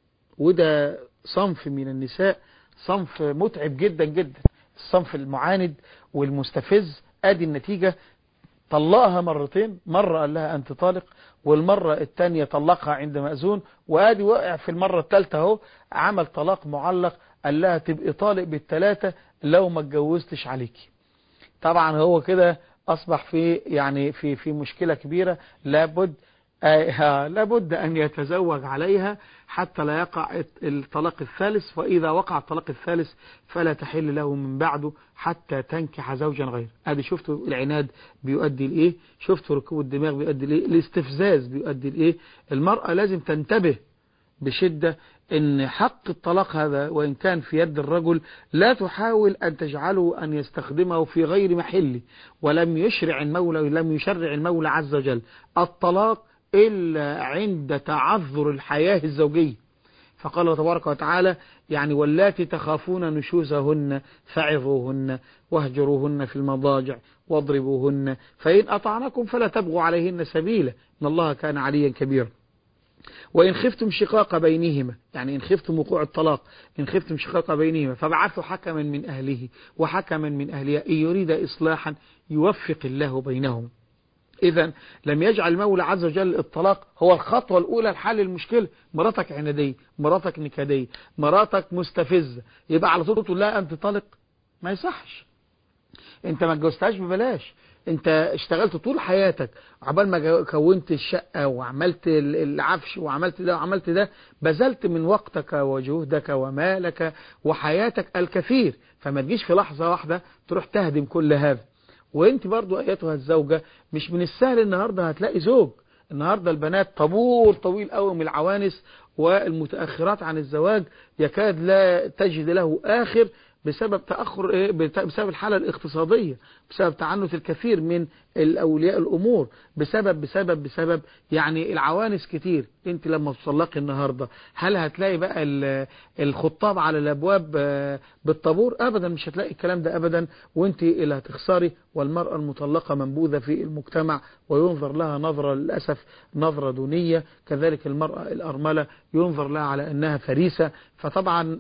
وده صنف من النساء صنف متعب جدا جدا، الصنف المعاند والمستفز. ادي النتيجة، طلقها مرتين، مرة قال لها أنت طالق، والمرة الثانية طلقها عند مأذون، وادي وقع في المرة الثالثة اهو عمل طلاق معلق، قال لها تبقي طالق بالثلاثة لو ما اتجوزتش عليكي. طبعا هو كده أصبح في يعني في في مشكلة كبيرة، لابد آه لابد أن يتزوج عليها حتى لا يقع الطلاق الثالث، وإذا وقع الطلاق الثالث فلا تحل له من بعده حتى تنكح زوجا غيره. ادي شفتوا العناد بيؤدي لإيه، شفتوا ركوب الدماغ بيؤدي لإيه، الاستفزاز بيؤدي لإيه. المرأة لازم تنتبه بشدة ان حق الطلاق هذا وإن كان في يد الرجل لا تحاول أن تجعله أن يستخدمه في غير محله، ولم يشرع المولى ولم يشرع المولى عز وجل الطلاق إلا عند تعذر الحياة الزوجية. فقال تبارك وتعالى يعني واللاتي تخافون نشوزهن فعظوهن واهجروهن في المضاجع واضربوهن فإن أطعنكم فلا تبغوا عليهن سبيلا إن الله كان عليا كبيرا. وإن خفتم شقاق بينهما، يعني إن خفتم وقوع الطلاق، إن خفتم شقاق بينهما فبعثوا حكما من أهله وحكما من أهلها إن يريد إصلاحا يوفق الله بينهم. إذا لم يجعل المولى عز وجل الطلاق هو الخطوة الأولى لحل المشكلة. مراتك عنادية، مراتك نكدية، مراتك مستفزة، يبقى على طول تقول لا أنت طالق؟ ما يصحش. أنت ما اتجوزتهاش ببلاش، أنت اشتغلت طول حياتك عبال ما كونت الشقة وعملت العفش وعملت ده وعملت ده، بذلت من وقتك وجهدك ومالك وحياتك الكثير، فما تجيش في لحظة واحدة تروح تهدم كل هذا. وانت برضو ايتها الزوجة مش من السهل النهاردة هتلاقي زوج. النهاردة البنات طابور طويل قوي من العوانس والمتأخرات عن الزواج يكاد لا تجد له آخر بسبب تأخر إيه؟ بسبب الحالة الاقتصادية، بسبب تعنت الكثير من الأولياء الأمور، بسبب بسبب بسبب يعني العوانس كتير. انت لما تطلقي النهاردة هل هتلاقي بقى الخطاب على الأبواب بالطابور؟ أبدا مش هتلاقي الكلام ده أبدا، وانت اللي هتخسري. والمرأة المطلقة منبوذة في المجتمع وينظر لها نظرة للأسف نظرة دونية، كذلك المرأة الأرملة ينظر لها على أنها فريسة. فطبعا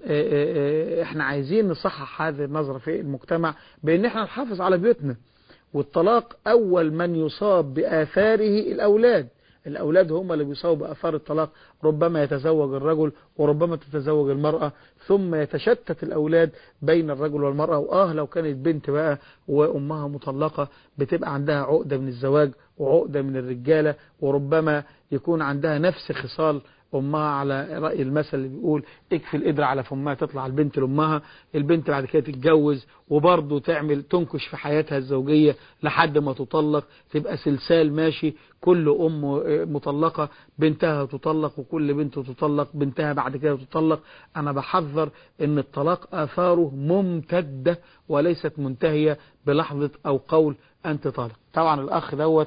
احنا عايزين نصحح هذه النظرة في المجتمع بأن احنا نحافظ على بيوتنا. والطلاق أول من يصاب بآثاره الأولاد، الأولاد هم اللي بيصابوا بآثار الطلاق. ربما يتزوج الرجل وربما تتزوج المرأة، ثم يتشتت الأولاد بين الرجل والمرأة. وآه لو كانت بنت بقى وأمها مطلقة بتبقى عندها عقدة من الزواج وعقدة من الرجالة، وربما يكون عندها نفس خصال أمها، على رأي المثل اللي بيقول اكفي القدرة على فمها تطلع البنت لأمها. البنت بعد كده تتجوز وبرضه تعمل تنكش في حياتها الزوجية لحد ما تطلق، تبقى سلسال ماشي، كل أم مطلقة بنتها تطلق، وكل بنت تطلق بنتها بعد كده تطلق. أنا بحذر إن الطلاق آثاره ممتدة وليست منتهية بلحظة أو قول أنت طالق. طبعا الأخ دوت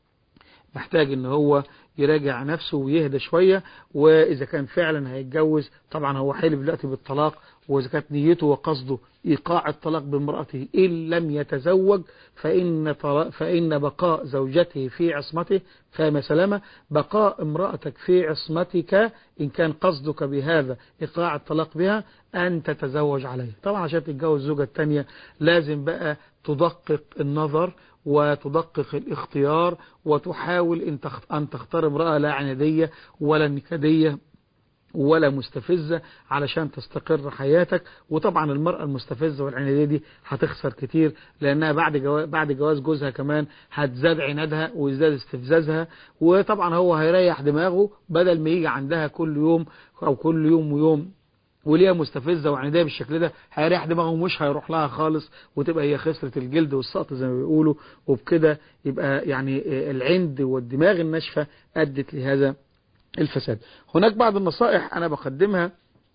محتاج إن هو يراجع نفسه ويهدى شوية، وإذا كان فعلا هيتجوز طبعا هو حلف دلوقتي بالطلاق، وإذا كانت نيته وقصده إيقاع الطلاق بامرأته إن لم يتزوج فإن, فإن بقاء زوجته في عصمته فما سلامة، بقاء امرأتك في عصمتك إن كان قصدك بهذا إيقاع الطلاق بها أن تتزوج عليه. طبعا عشان تتجوز زوجة التانية لازم بقى تدقق النظر وتدقق الاختيار، وتحاول أن تختار امرأة لا عنادية ولا نكدية ولا مستفزة علشان تستقر حياتك. وطبعا المرأة المستفزة والعنادية دي هتخسر كتير، لأنها بعد جواز, بعد جواز جوزها كمان هتزاد عنادها ويزداد استفزازها، وطبعا هو هيريح دماغه بدل ما يجي عندها كل يوم أو كل يوم ويوم وليها مستفزة وعنادية بالشكل ده، هيريح دماغه ومش هيروح لها خالص، وتبقى هي خسرة الجلد والسقط زي ما بيقولوا. وبكده يبقى يعني العند والدماغ الناشفة أدت لهذا الفساد. هناك بعض النصائح أنا بقدمها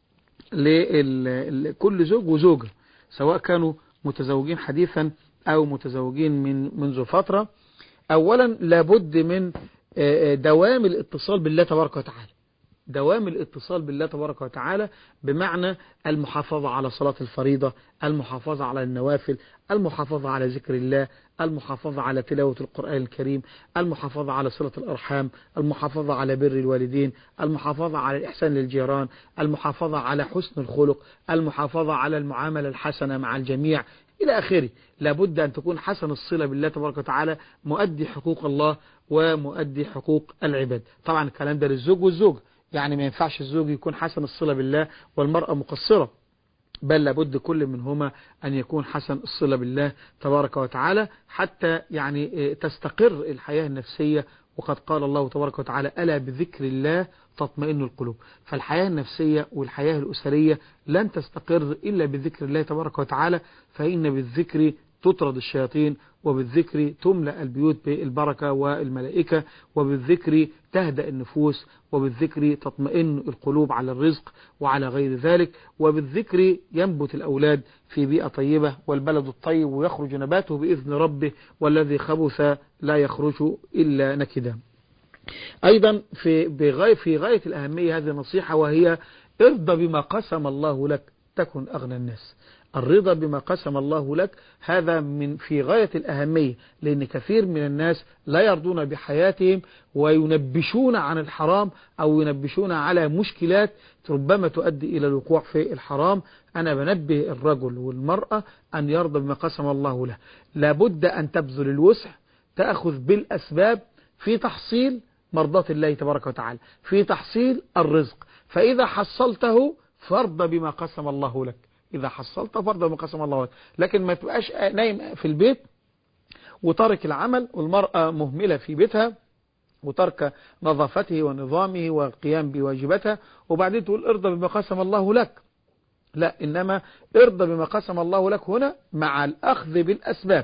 لكل زوج وزوجة، سواء كانوا متزوجين حديثا أو متزوجين من منذ فترة. أولا لابد من دوام الاتصال بالله تبارك وتعالى، دوام الاتصال بالله تبارك وتعالى، بمعنى المحافظة على صلاة الفريضة، المحافظة على النوافل، المحافظة على ذكر الله، المحافظة على تلاوة القرآن الكريم، المحافظة على صلة الأرحام، المحافظة على بر الوالدين، المحافظة على الإحسان للجيران، المحافظة على حسن الخلق، المحافظة على المعاملة الحسنة مع الجميع إلى آخره. لابد أن تكون حسن الصلة بالله تبارك وتعالى، مؤدي حقوق الله ومؤدي حقوق العباد. طبعا الكلام ده للزوج والزوج، يعني ما ينفعش الزوج يكون حسن الصلة بالله والمرأة مقصرة، بل لابد كل منهما أن يكون حسن الصلة بالله تبارك وتعالى حتى يعني تستقر الحياة النفسية. وقد قال الله تبارك وتعالى: ألا بذكر الله تطمئن القلوب. فالحياة النفسية والحياة الأسرية لن تستقر إلا بذكر الله تبارك وتعالى، فإن بالذكر تطرد الشياطين، وبالذكر تملأ البيوت بالبركة والملائكة، وبالذكر تهدأ النفوس، وبالذكر تطمئن القلوب على الرزق وعلى غير ذلك، وبالذكر ينبت الأولاد في بيئة طيبة، والبلد الطيب ويخرج نباته بإذن ربه، والذي خبث لا يخرج إلا نكدا. أيضا في بغاية في غاية الأهمية هذه النصيحة، وهي: ارضى بما قسم الله لك تكن أغنى الناس. الرضا بما قسم الله لك هذا من في غاية الأهمية، لأن كثير من الناس لا يرضون بحياتهم وينبشون عن الحرام أو ينبشون على مشكلات ربما تؤدي إلى الوقوع في الحرام. أنا بنبه الرجل والمرأة أن يرضى بما قسم الله له. لابد أن تبذل الوسع، تأخذ بالأسباب في تحصيل مرضات الله تبارك وتعالى، في تحصيل الرزق. فإذا حصلته فارضى بما قسم الله لك، إذا حصلت فرض ما قسم الله لك. لكن ما تبقاش نايم في البيت وترك العمل، والمرأة مهملة في بيتها وترك نظافته ونظامه والقيام بواجباتها، وبعدين تقول ارضى بما قسم الله لك. لا، إنما ارضى بما قسم الله لك هنا مع الأخذ بالأسباب،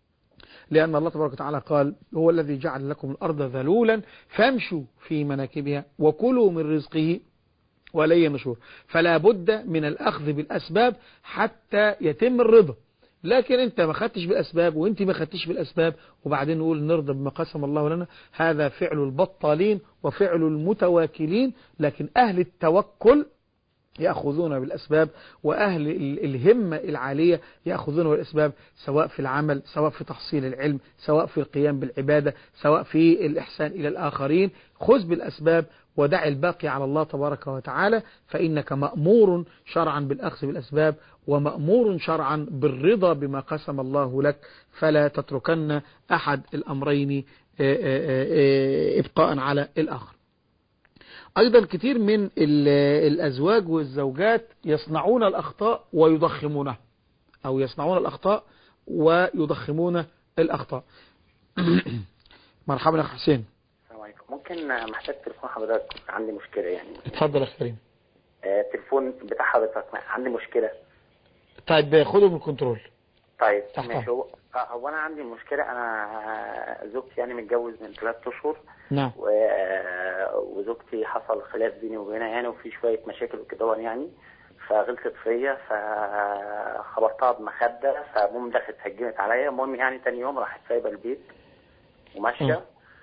لأن الله تبارك وتعالى قال: هو الذي جعل لكم الأرض ذلولا فامشوا في مناكبها وكلوا من رزقه ولي النشور. فلا بد من الأخذ بالأسباب حتى يتم الرضا. لكن أنت ما خدتش بالأسباب وأنت ما خدتش بالأسباب وبعدين نقول نرضى بما قسم الله لنا، هذا فعل البطالين وفعل المتواكلين. لكن أهل التوكل يأخذون بالأسباب، وأهل الهمة العالية يأخذون بالأسباب، سواء في العمل، سواء في تحصيل العلم، سواء في القيام بالعبادة، سواء في الإحسان إلى الآخرين. خذ بالأسباب ودع الباقي على الله تبارك وتعالى، فإنك مأمور شرعا بالأخذ بالأسباب، ومأمور شرعا بالرضا بما قسم الله لك. فلا تتركن أحد الأمرين إبقاء على الآخر. أيضا كثير من الأزواج والزوجات يصنعون الأخطاء ويضخمونها، أو يصنعون الأخطاء ويضخمون الأخطاء. مرحبا أخ حسين. السلام عليكم. ممكن محتاج تليفون حضرتك؟ عندي مشكلة يعني. اتفضل يا كريم. آه التليفون بتاع حضرتك عندي مشكلة. طيب خده من الكنترول. طيب ماشي. هو هو انا عندي مشكلة. انا زوجتي يعني متجوز من ثلاث اشهر. نعم. وزوجتي حصل خلاف بيني وبينها يعني، وفي شوية مشاكل وكده يعني، فغلطت فيا، فخبطتها بمخدة، فمهم دخلت هجمت عليا. المهم يعني تاني يوم راحت سايبة البيت وماشية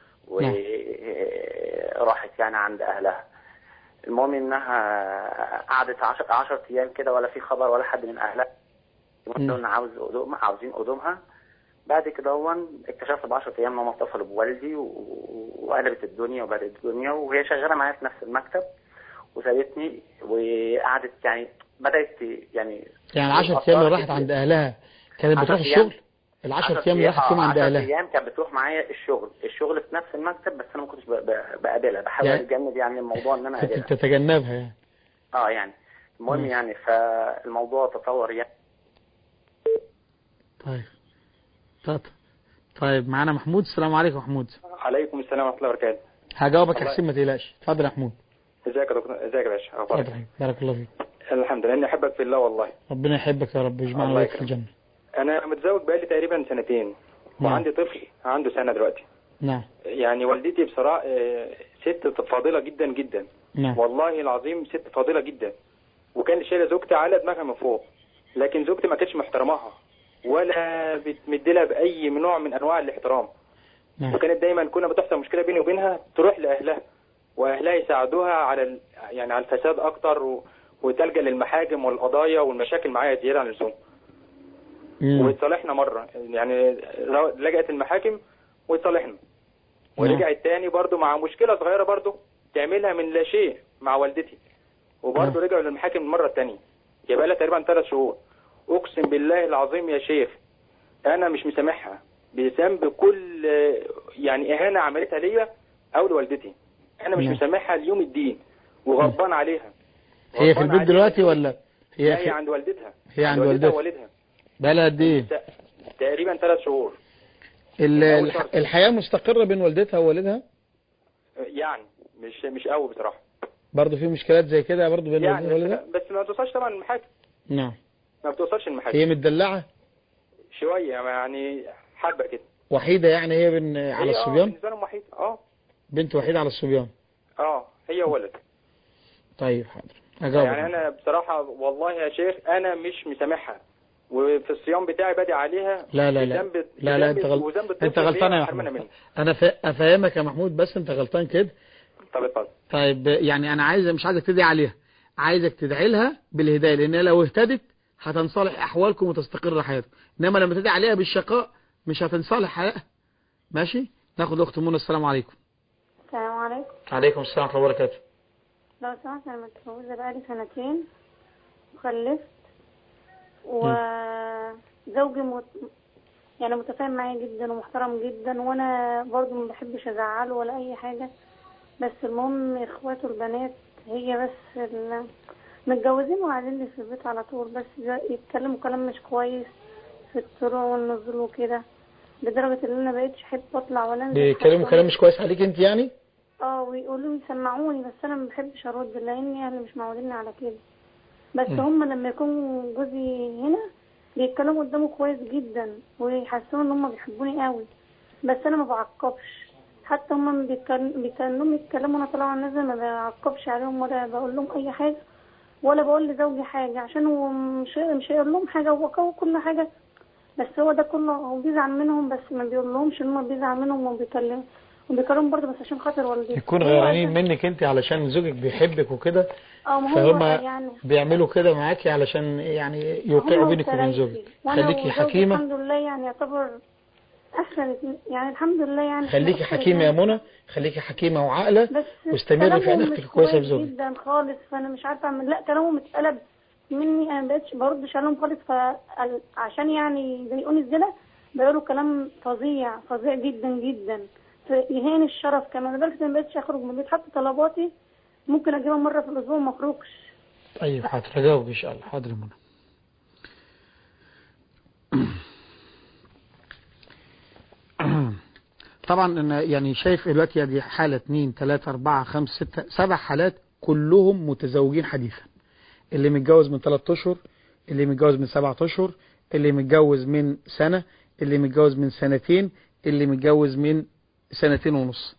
وراحت يعني عند اهلها. المهم انها قعدت عشر, عشر ايام كده ولا في خبر ولا حد من اهلها. قلنا عاوز قدوم، عاوزين قدومها. بعد كده اكتشفت بعشرة ايام انهم اتصلوا بوالدي وقلبت الدنيا وبدت الدنيا، وهي شغاله معايا في نفس المكتب وسابتني وقعدت يعني بدات يعني يعني عشرة ايام اللي راحت عند اهلها كانت بتروح الشغل. العشر ايام اللي راحت فيهم عند اهلها عشر ايام كانت بتروح معايا الشغل الشغل في نفس المكتب، بس انا ما كنتش بقابلها، بحاول يعني اتجنب يعني الموضوع ان انا اقابلها، تتجنبها يعني. اه يعني المهم يعني فالموضوع تطور يعني. طيب طيب طيب معانا محمود. السلام عليكم محمود. عليكم السلام ورحمه الله وبركاته. هجاوبك يا حسين ما تقلقش. اتفضل يا محمود. ازيك يا دكتور؟ ازيك يا باشا؟ اخبارك؟ بارك الله فيك. الحمد لله اني احبك في الله والله. ربنا يحبك يا رب ويجمعنا وياك في الجنه. انا متزوج بقالي تقريبا سنتين. نعم. وعندي طفل عنده سنه دلوقتي. نعم. يعني والدتي بصراحه ست فاضله جدا جدا. نعم. والله العظيم ست فاضله جدا، وكانت شايله زوجتي على دماغها من فوق، لكن زوجتي ما كانتش محترماها ولا بتمدلها باي نوع من انواع الاحترام. نعم. وكانت دايما كنا بتحصل مشكله بيني وبينها تروح لاهلها واهلها يساعدوها على ال... يعني على الفساد اكتر و... وتلجأ للمحاكم والقضايا والمشاكل معايا زياده عن اللزوم. وتصالحنا مره يعني لجأت المحاكم وتصالحنا، ورجعت تاني برضو مع مشكله صغيره برضو تعملها من لا شيء مع والدتي، وبرضو رجعوا للمحاكم المره الثانيه. جابها لها تقريبا ثلاث شهور. اقسم بالله العظيم يا شيخ انا مش مسامحها بذنب كل يعني اهانه عملتها ليا او لوالدتي. انا مش مسامحها اليوم الدين وغضبان عليها. هي في البيت دلوقتي ولا هي هي عند والدتها؟ هي عند والدتها ووالدها. بقالها قد ايه؟ تقريبا ثلاث شهور. الحياه مستقره بين والدتها ووالدها؟ يعني مش مش قوي بصراحه. برضه في مشكلات زي كده برضه بين يعني والدها؟ بس ما بتوصلش طبعا المحاكم. نعم. ما بتوصلش المحاكم. هي متدلعه؟ شويه يعني حبه كده. وحيده يعني هي بن... على الصبيان؟ بالنسبه لهم وحيده. اه بنت وحيده على الصبيان. اه هي ولد. طيب حاضر أجاوب. يعني انا بصراحه والله يا شيخ انا مش مسامحها، وفي الصيام بتاعي بادئ عليها. لا لا لا بذنب لا لا انت غلط. انت غلطان يا محمود. انا افهمك يا محمود بس انت غلطان كده. طب اتفضل. طيب يعني انا عايز مش عايزك تدعي عليها، عايزك تدعي لها بالهدايه، لان لو اهتدت هتنصلح احوالكم وتستقر حياتكم، انما لما تدعي عليها بالشقاء مش هتنصلح حياتها. ماشي. ناخد اخت منى. السلام عليكم. السلام عليكم. عليكم السلام ورحمه الله وبركاته. لو سمحت انا متجوزه بقالي سنتين وخلفت، وزوجي مت... يعني متفاهم معايا جدا ومحترم جدا، وانا برضو ما بحبش ازعله ولا اي حاجه. بس المهم اخواته البنات هي بس ال... متجوزين وقاعدين لي في البيت على طول، بس يتكلموا كلام مش كويس في الطرق والنزول وكده، لدرجه ان انا بقيتش احب اطلع ولا انزل. بيتكلموا كلام مش كويس عليك انت يعني؟ اه ويقولوا يسمعوني، بس انا ما بحبش ارد لاني اهلي مش معوديني على كده. بس م. هم لما يكون جوزي هنا بيتكلموا قدامه كويس جدا ويحسوا ان هم بيحبوني قوي، بس انا ما بعقبش. حتى هم بيكلموا يتكلموا انا طالعه نازله ما بعقبش عليهم ولا بقول لهم اي حاجه، ولا بقول لزوجي حاجه، عشان هو مش مش هيقول لهم حاجه، هو قوي كل حاجه. بس هو ده كله هو بيزعل منهم، بس ما بيقول لهمش ان هو بيزعل منهم وبيكلم وبيكلمهم برضه، بس عشان خاطر والدتي. يكون غيرانين منك انت علشان زوجك بيحبك وكده، فهم يعني بيعملوا كده معاكي علشان يعني يوقعوا بينك وبين زوجك. خليكي حكيمه. الحمد لله يعني يعتبر احسن يعني الحمد لله يعني. خليكي حكيمه يا منى، خليكي حكيمه وعاقله واستمري في علاقتك كويسه بزوجك. جدا خالص، فانا مش عارفه اعمل. لا كلامهم اتقلب مني، انا ما بقتش بردش عليهم خالص، فعشان يعني يضايقوني الزله بيقولوا كلام فظيع فظيع جدا جدا، يهين الشرف كمان، لدرجه ان ما بقتش اخرج من البيت. حتى طلباتي ممكن اجيبها مره في الاسبوع ما اخرجش. طيب حاضر اجاوب ان شاء الله. حاضر يا منى. طبعا انا يعني شايف دلوقتي دي حاله اثنين ثلاثة أربعة خمسة ستة سبع حالات كلهم متزوجين حديثا. اللي متجوز من ثلاثة اشهر، اللي متجوز من سبعة اشهر، اللي متجوز من سنه، اللي متجوز من سنتين، اللي متجوز من سنتين ونص.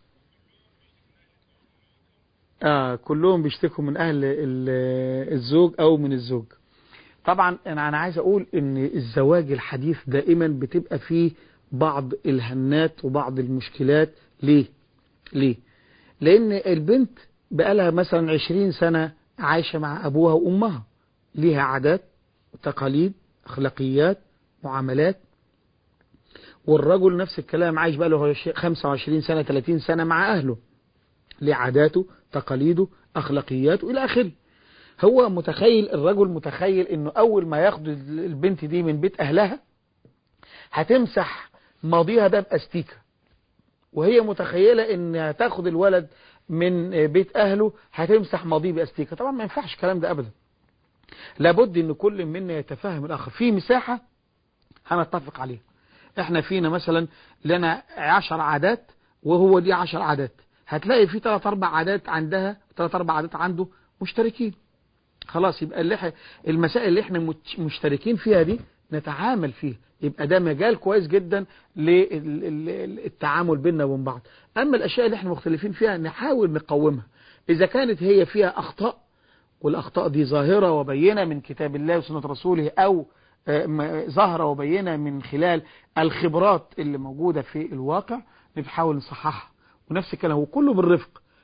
آه كلهم بيشتكوا من أهل الزوج أو من الزوج. طبعا أنا أنا عايز أقول إن الزواج الحديث دائما بتبقى فيه بعض الهنات وبعض المشكلات. ليه؟ ليه؟ لأن البنت بقالها مثلا عشرين سنة عايشة مع أبوها وأمها، ليها عادات تقاليد أخلاقيات معاملات، والرجل نفس الكلام عايش بقى له خمسة وعشرين سنة ثلاثين سنة مع أهله، لعاداته تقاليده أخلاقياته إلى آخره. هو متخيل، الرجل متخيل إنه أول ما ياخد البنت دي من بيت أهلها هتمسح ماضيها ده بأستيكة، وهي متخيلة إن تاخد الولد من بيت أهله هتمسح ماضيه بأستيكة. طبعا ما ينفعش الكلام ده أبدا. لابد إن كل منا يتفهم الآخر في مساحة هنتفق عليها. احنا فينا مثلا لنا عشر عادات وهو دي عشر عادات، هتلاقي في ثلاث اربع عادات عندها ثلاث اربع عادات عنده مشتركين. خلاص يبقى اللي المسائل اللي احنا مشتركين فيها دي نتعامل فيها، يبقى ده مجال كويس جدا للتعامل بيننا وبين بعض. اما الاشياء اللي احنا مختلفين فيها نحاول نقومها. اذا كانت هي فيها اخطاء، والاخطاء دي ظاهرة وبينة من كتاب الله وسنة رسوله، او ظاهرة وبينة من خلال الخبرات اللي موجودة في الواقع، نحاول نصححها. ونفس الكلام وكله بالرفق،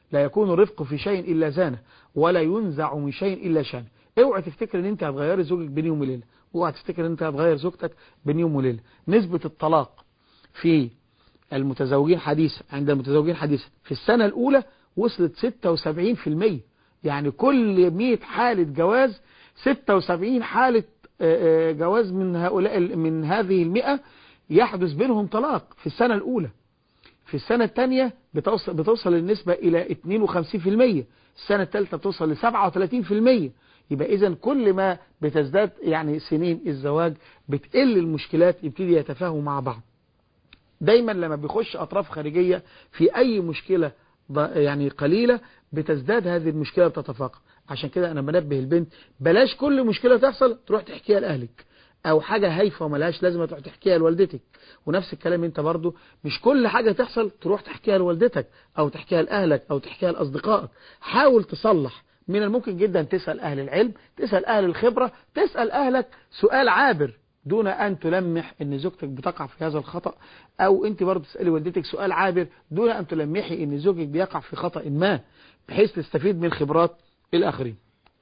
لا يكون الرفق في شيء إلا زانه، ولا ينزع من شيء إلا شانه. اوعى تفتكر ان انت هتغيري زوجك بين يوم وليله، اوعى تفتكر ان انت هتغير زوجتك بين يوم وليله. نسبة الطلاق في المتزوجين حديثا عند المتزوجين حديثا في السنة الأولى وصلت ستة وسبعين بالمئة، يعني كل مئة حالة جواز ستة وسبعين حالة جواز من هؤلاء من هذه المئة يحدث بينهم طلاق في السنة الأولى. في السنة الثانية بتوصل, بتوصل النسبة إلى اثنين وخمسين بالمئة، السنة الثالثة بتوصل ل سبعة وثلاثين بالمئة. يبقى إذن كل ما بتزداد يعني سنين الزواج بتقل المشكلات، يبتدي يتفاهموا مع بعض. دايما لما بيخش أطراف خارجية في أي مشكلة يعني قليلة بتزداد هذه المشكلة بتتفاقم. عشان كده أنا بنبه البنت بلاش كل مشكلة تحصل تروح تحكيها لأهلك، أو حاجة هايفة وملهاش لازمة تروح تحكيها لوالدتك. ونفس الكلام انت برضو مش كل حاجة تحصل تروح تحكيها لوالدتك أو تحكيها لأهلك أو تحكيها لأصدقائك. حاول تصلح. من الممكن جدا تسأل أهل العلم، تسأل أهل الخبرة، تسأل أهلك سؤال عابر دون أن تلمح أن زوجتك بتقع في هذا الخطأ، أو أنت برضو تسألي والدتك سؤال عابر دون أن تلمحي أن زوجك بيقع في خطأ ما، بحيث تستفيد من خبرات الآخرين.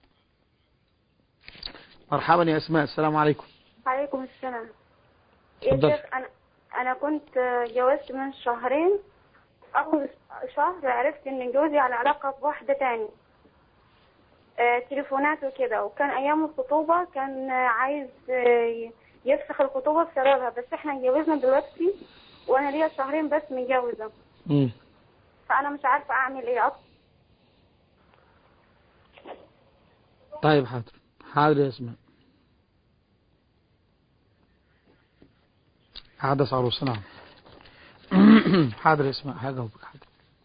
مرحبا يا أسماء، السلام عليكم. عليكم السلام. يا شيخ أنا أنا كنت جوزت من شهرين، أول شهر عرفت إن جوزي على علاقة بواحدة تاني، آه تليفونات وكده، وكان أيام الخطوبة كان عايز آه يفسخ الخطوبة بسببها، بس إحنا اتجوزنا دلوقتي وأنا ليا شهرين بس متجوزة. امم فأنا مش عارفة أعمل إيه أكتر. طيب حاضر حاضر يا أسماء. حدث عروسنا. حاضر يا أسماء، هجاوبك حاضر.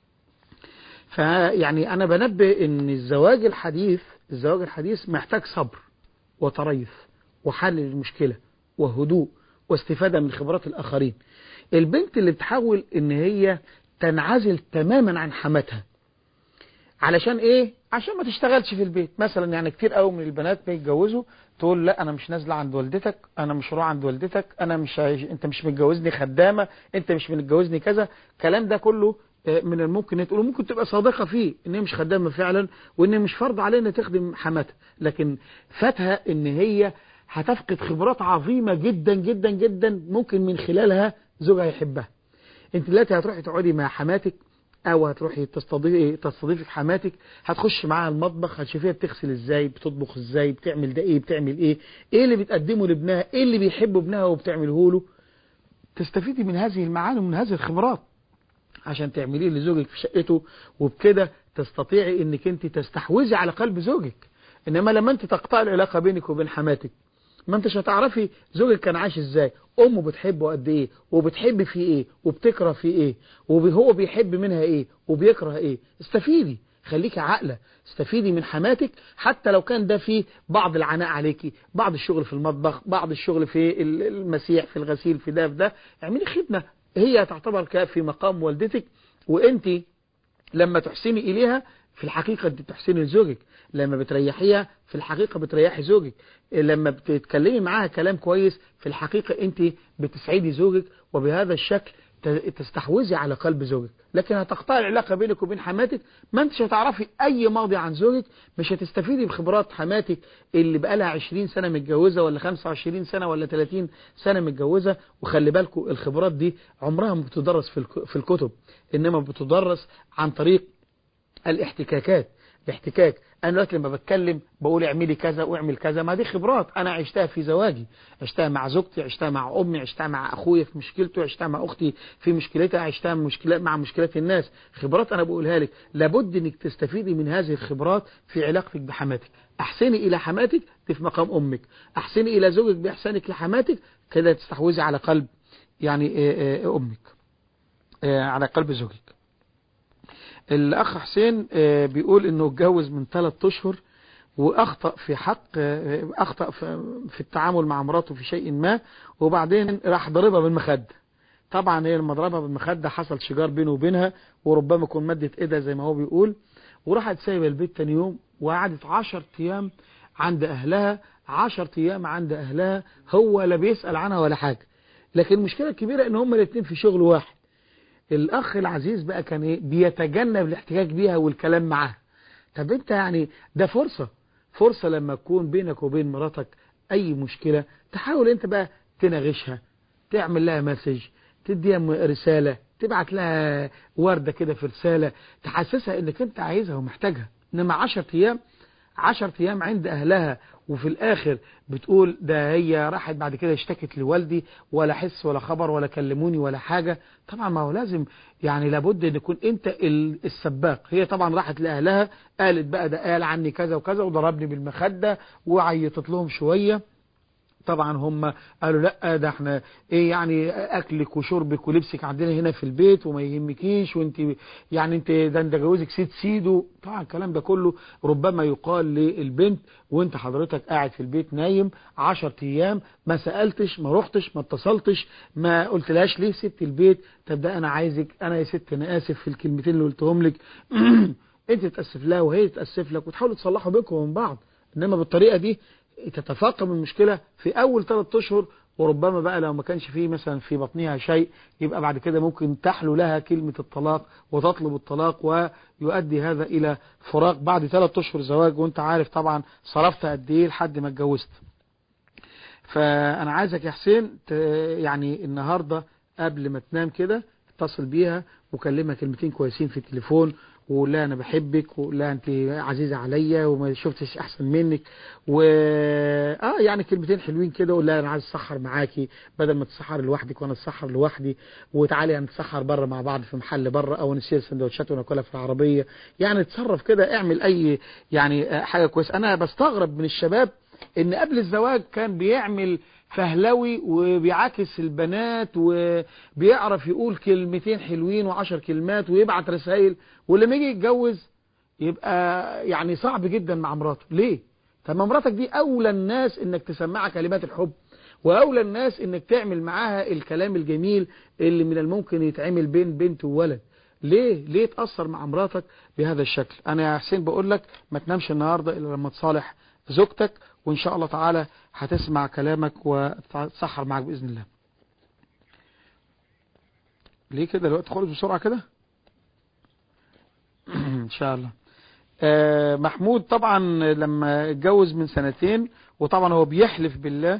فيعني أنا بنبه إن الزواج الحديث الزواج الحديث محتاج صبر وتريث وحل المشكلة وهدوء واستفادة من خبرات الآخرين. البنت اللي بتحاول إن هي تنعزل تماما عن حماتها علشان إيه؟ عشان ما تشتغلش في البيت مثلا. يعني كتير قوي من البنات بيتجوزوا تقول لا أنا مش نازلة عند والدتك، أنا مش هروح عند والدتك، أنا مش عايش، أنت مش متجوزني خدامة، أنت مش متجوزني كذا. الكلام ده كله من الممكن ان تقول ممكن تبقى صادقة فيه ان هي مش خدامة فعلا، وان مش فرض علينا تخدم حماتها، لكن فاتها ان هي هتفقد خبرات عظيمة جدا جدا جدا ممكن من خلالها زوجها يحبها. انت دلوقتي هتروحي تقعدي مع حماتك او هتروحي تستضيفي تستضيفي حماتك، هتخش معاها المطبخ، هتشوفيها بتغسل ازاي، بتطبخ ازاي، بتعمل ده ايه، بتعمل ايه، ايه اللي بتقدمه لابنها، ايه اللي بيحبه ابنها وبتعمله له. تستفيدي من هذه المعاني ومن هذه الخبرات عشان تعمليه لزوجك في شقته، وبكده تستطيعي انك انت تستحوذي على قلب زوجك. انما لما انت تقطع العلاقة بينك وبين حماتك ما انتش هتعرفي زوجك كان عايش ازاي، امه بتحبه قد ايه، وبتحب فيه ايه، وبتكره فيه ايه، وهو بيحب منها ايه وبيكره ايه. استفيدي، خليكي عاقله، استفيدي من حماتك حتى لو كان ده فيه بعض العناء عليكي، بعض الشغل في المطبخ، بعض الشغل في المسيح، في الغسيل، في ده في ده. اعملي خدمة، هي تعتبر في مقام والدتك، وانت لما تحسني إليها في الحقيقة انت بتحسني لزوجك، لما بتريحيها في الحقيقة بتريحي زوجك، لما بتتكلمي معاها كلام كويس في الحقيقة انت بتسعدي زوجك، وبهذا الشكل تستحوذي على قلب زوجك. لكن هتقطع العلاقة بينك وبين حماتك ما انتش هتعرفي اي ماضي عن زوجك، مش هتستفيدي بخبرات حماتك اللي بقالها عشرين سنة متجوزة ولا خمسة وعشرين سنة ولا ثلاثين سنة متجوزة. وخلي بالكم الخبرات دي عمرها ما بتدرس في الكتب، انما بتدرس عن طريق الاحتكاكات. الاحتكاك، انا دلوقتي لما بتكلم بقول اعملي كذا واعمل كذا، ما دي خبرات انا عشتها في زواجي، عشتها مع زوجتي، عشتها مع امي، عشتها مع اخويا في مشكلته، عشتها مع اختي في مشكلتها، عشتها مشكلة مع مشكلات الناس. خبرات انا بقولها لك، لابد انك تستفيدي من هذه الخبرات في علاقتك بحماتك. احسني الى حماتك دي في مقام امك، احسني الى زوجك باحسانك لحماتك، كده تستحوذي على قلب يعني امك، على قلب زوجك. الأخ حسين بيقول إنه اتجوز من ثلاث أشهر وأخطأ في حق أخطأ في التعامل مع مراته في شيء ما، وبعدين راح ضربها بالمخدة. طبعا هي لما ضربها بالمخدة حصل شجار بينه وبينها، وربما يكون مدت إيدها زي ما هو بيقول، وراحت سايبة البيت تاني يوم وقعدت عشر أيام عند أهلها. عشر أيام عند أهلها، هو لا بيسأل عنها ولا حاجة. لكن المشكلة الكبيرة إن هما الاثنين في شغل واحد. الأخ العزيز بقى كان إيه بيتجنب الاحتكاك بيها والكلام معاها. طب أنت يعني ده فرصة فرصة لما تكون بينك وبين مراتك أي مشكلة تحاول أنت بقى تناغشها، تعمل لها مسج، تديها رسالة، تبعت لها وردة كده في رسالة تحسسها انك انت عايزها ومحتاجها. انما عشر ايام عشر ايام عند اهلها وفي الاخر بتقول ده هي راحت بعد كده اشتكت لوالدي ولا حس ولا خبر ولا كلموني ولا حاجة. طبعا ما هو لازم يعني لابد ان يكون انت السباق. هي طبعا راحت لاهلها قالت بقى ده قال عني كذا وكذا وضربني بالمخدة وعيطت لهم شوية. طبعا هم قالوا لا ده احنا ايه يعني اكلك وشربك ولبسك عندنا هنا في البيت وما يهمكيش وانت يعني انت ده انت جوزك سيد سيدو. طبعا الكلام ده كله ربما يقال للبنت وانت حضرتك قاعد في البيت نايم عشر ايام ما سألتش ما رحتش ما اتصلتش ما قلتلهاش ليه سبت البيت. طب ده انا عايزك انا يا ست انا اسف في الكلمتين اللي قلتهم لك انت تتأسف لها وهي تتأسف لك وتحاولوا تصلحوا بينكم وبين بعض. انما بالطريقة دي تتفاقم المشكلة في أول ثلاث أشهر وربما بقى لو ما كانش فيه مثلا في بطنها شيء يبقى بعد كده ممكن تحلو لها كلمة الطلاق وتطلب الطلاق ويؤدي هذا إلى فراق بعد ثلاث أشهر زواج وانت عارف طبعا صرفت قد إيه لحد ما اتجوزت. فأنا عايزك يا حسين يعني النهاردة قبل ما تنام كده اتصل بيها وكلمها كلمتين كويسين في التليفون وقول لها انا بحبك وقول لها انت عزيزه عليا وما شفتش احسن منك و اه يعني كلمتين حلوين كده. وقول لها انا عايز اسحر معاكي بدل ما تسحر لوحدك وانا اسحر لوحدي وتعالي نتسحر بره مع بعض في محل بره او نشيل سندوتشات وناكلها في العربيه. يعني تصرف كده اعمل اي يعني حاجه كويسه. انا بستغرب من الشباب ان قبل الزواج كان بيعمل فهلوي وبيعاكس البنات وبيعرف يقول كلمتين حلوين وعشر كلمات ويبعت رسائل ولما يجي يتجوز يبقى يعني صعب جدا مع مراته. ليه؟ طب ما مراتك دي أولى الناس إنك تسمعها كلمات الحب وأولى الناس إنك تعمل معاها الكلام الجميل اللي من الممكن يتعمل بين بنت وولد. ليه؟ ليه تأثر مع مراتك بهذا الشكل؟ أنا يا حسين بقول لك ما تنامش النهاردة إلا لما تصالح زوجتك وإن شاء الله تعالى هتسمع كلامك وتسحر معك بإذن الله. ليه كده الوقت خلص بسرعة كده إن شاء الله. آه محمود طبعا لما اتجوز من سنتين وطبعا هو بيحلف بالله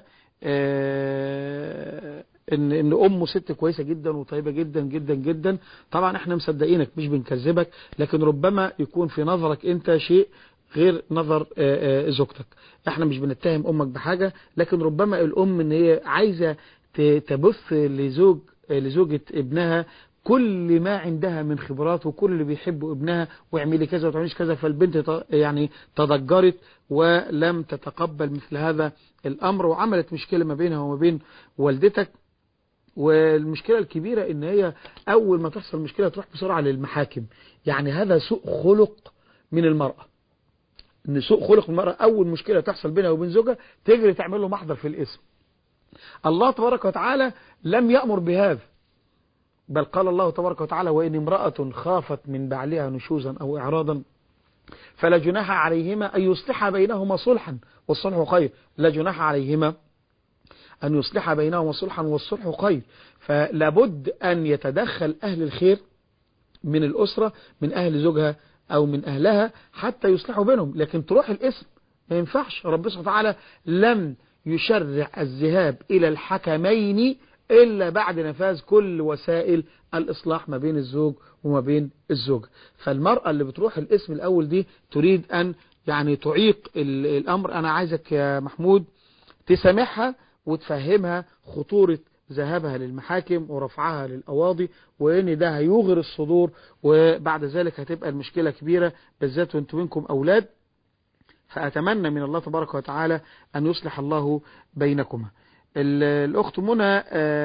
آه ان ان امه ست كويسه جدا وطيبه جدا جدا جدا. طبعا احنا مصدقينك مش بنكذبك لكن ربما يكون في نظرك انت شيء غير نظر زوجتك. احنا مش بنتهم امك بحاجة لكن ربما الام ان هي عايزة تبث لزوج لزوجة ابنها كل ما عندها من خبرات وكل اللي بيحبوا ابنها واعملي كذا وتعمليش كذا. فالبنت يعني تضجرت ولم تتقبل مثل هذا الامر وعملت مشكلة ما بينها وما بين والدتك. والمشكلة الكبيرة ان هي اول ما تحصل مشكلة تروح بسرعة للمحاكم. يعني هذا سوء خلق من المرأة ان سوء خلق المرأة اول مشكلة تحصل بينها وبين زوجها تجري تعمل له محضر في الاسم. الله تبارك وتعالى لم يأمر بهذا بل قال الله تبارك وتعالى وإن امرأة خافت من بعلها نشوزا أو إعراضا فلا جناح عليهما أن يصلح بينهما صلحا والصلح خير. لا جناح عليهما أن يصلح بينهما صلحا والصلح خير. فلابد أن يتدخل أهل الخير من الأسرة من أهل زوجها أو من أهلها حتى يصلحوا بينهم. لكن تروح الاسم ما ينفعش. رب سبحانه وتعالى لم يشرع الذهاب إلى الحكمين إلا بعد نفاذ كل وسائل الإصلاح ما بين الزوج وما بين الزوجة. فالمرأة اللي بتروح الاسم الأول دي تريد أن يعني تعيق الأمر. أنا عايزك يا محمود تسامحها وتفهمها خطورة ذهابها للمحاكم ورفعها للقواضي وإن ده هيوغر الصدور وبعد ذلك هتبقى المشكلة كبيرة بالذات وانتم منكم أولاد. فأتمنى من الله تبارك وتعالى أن يصلح الله بينكما. الأخت منى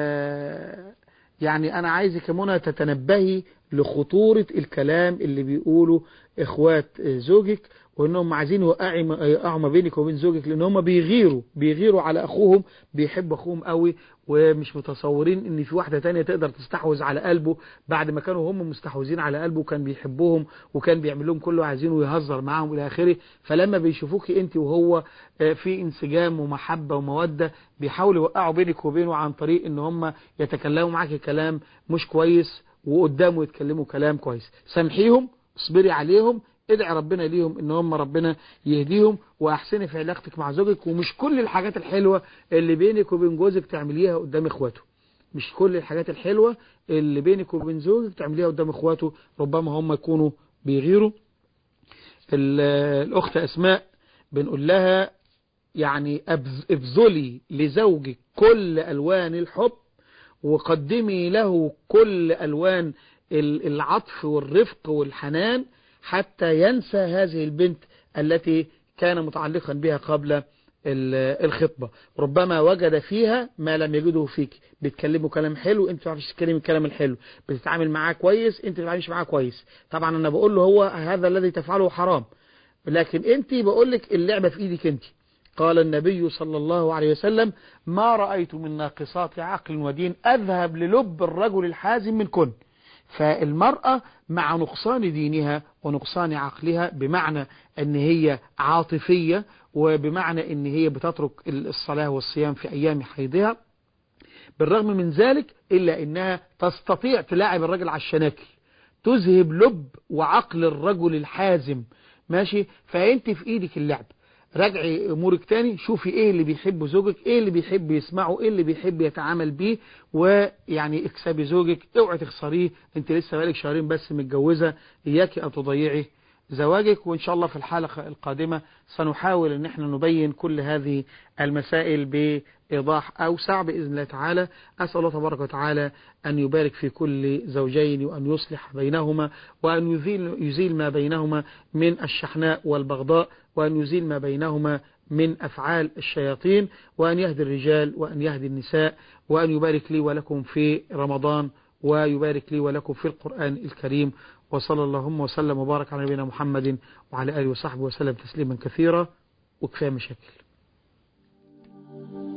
يعني أنا عايزك منى تتنبهي لخطورة الكلام اللي بيقوله إخوات زوجك وإنهم عايزين يوقعوا ما بينك وبين زوجك لأن هم بيغيروا بيغيروا على أخوهم بيحب أخوهم قوي ومش متصورين إن في واحدة تانية تقدر تستحوذ على قلبه بعد ما كانوا هم مستحوذين على قلبه وكان بيحبهم وكان بيعمل لهم كله عايزينه ويهزر معاهم إلى آخره. فلما بيشوفوك أنت وهو في انسجام ومحبة ومودة بيحاولوا يوقعوا بينك وبينه عن طريق إن هم يتكلموا معاك كلام مش كويس وقدامه يتكلموا كلام كويس. سامحيهم، اصبري عليهم، ادعي ربنا ليهم ان هم ربنا يهديهم، واحسني في علاقتك مع زوجك. ومش كل الحاجات الحلوة اللي بينك وبين جوزك تعمليها قدام اخواته، مش كل الحاجات الحلوة اللي بينك وبين زوجك تعمليها قدام اخواته، ربما هم يكونوا بيغيروا. الاخت اسماء بنقول لها يعني ابذلي لزوجك كل الوان الحب، وقدمي له كل الوان العطف والرفق والحنان، حتى ينسى هذه البنت التي كان متعلقا بها قبل الخطبة. ربما وجد فيها ما لم يجده فيك، بتكلمه كلام حلو، انت تعرفش تتكلم الكلام الحلو، بتتعامل معاه كويس، انت ما بتتعاملش معاه كويس. طبعا انا بقول له هو هذا الذي تفعله حرام، لكن انت بقول لك اللعبة في ايدك انت. قال النبي صلى الله عليه وسلم: ما رأيت من ناقصات عقل ودين أذهب للب الرجل الحازم من كن. فالمرأة مع نقصان دينها ونقصان عقلها، بمعنى ان هي عاطفية، وبمعنى ان هي بتترك الصلاة والصيام في ايام حيضها، بالرغم من ذلك الا انها تستطيع تلاعب الرجل على الشناكل، تذهب لب وعقل الرجل الحازم. ماشي، فانت في ايدك اللعب. راجعي امورك تاني، شوفي ايه اللي بيحبه زوجك، ايه اللي بيحب يسمعه، ايه اللي بيحب يتعامل بيه، ويعني اكسبي زوجك، اوعي تخسريه. انت لسه بقالك شهرين بس متجوزة، اياكي ان تضيعي زواجك. وان شاء الله في الحلقة القادمة سنحاول ان احنا نبين كل هذه المسائل بإيضاح اوسع باذن الله تعالى. اسال الله تبارك وتعالى ان يبارك في كل زوجين، وان يصلح بينهما، وان يزيل يزيل ما بينهما من الشحناء والبغضاء، وأن يزيل ما بينهما من أفعال الشياطين، وأن يهدي الرجال وأن يهدي النساء، وأن يبارك لي ولكم في رمضان، ويبارك لي ولكم في القرآن الكريم. وصلى اللهم وسلم وبارك على نبينا محمد وعلى آله وصحبه وسلم تسليما كثيرا. وكفاية مشاكل.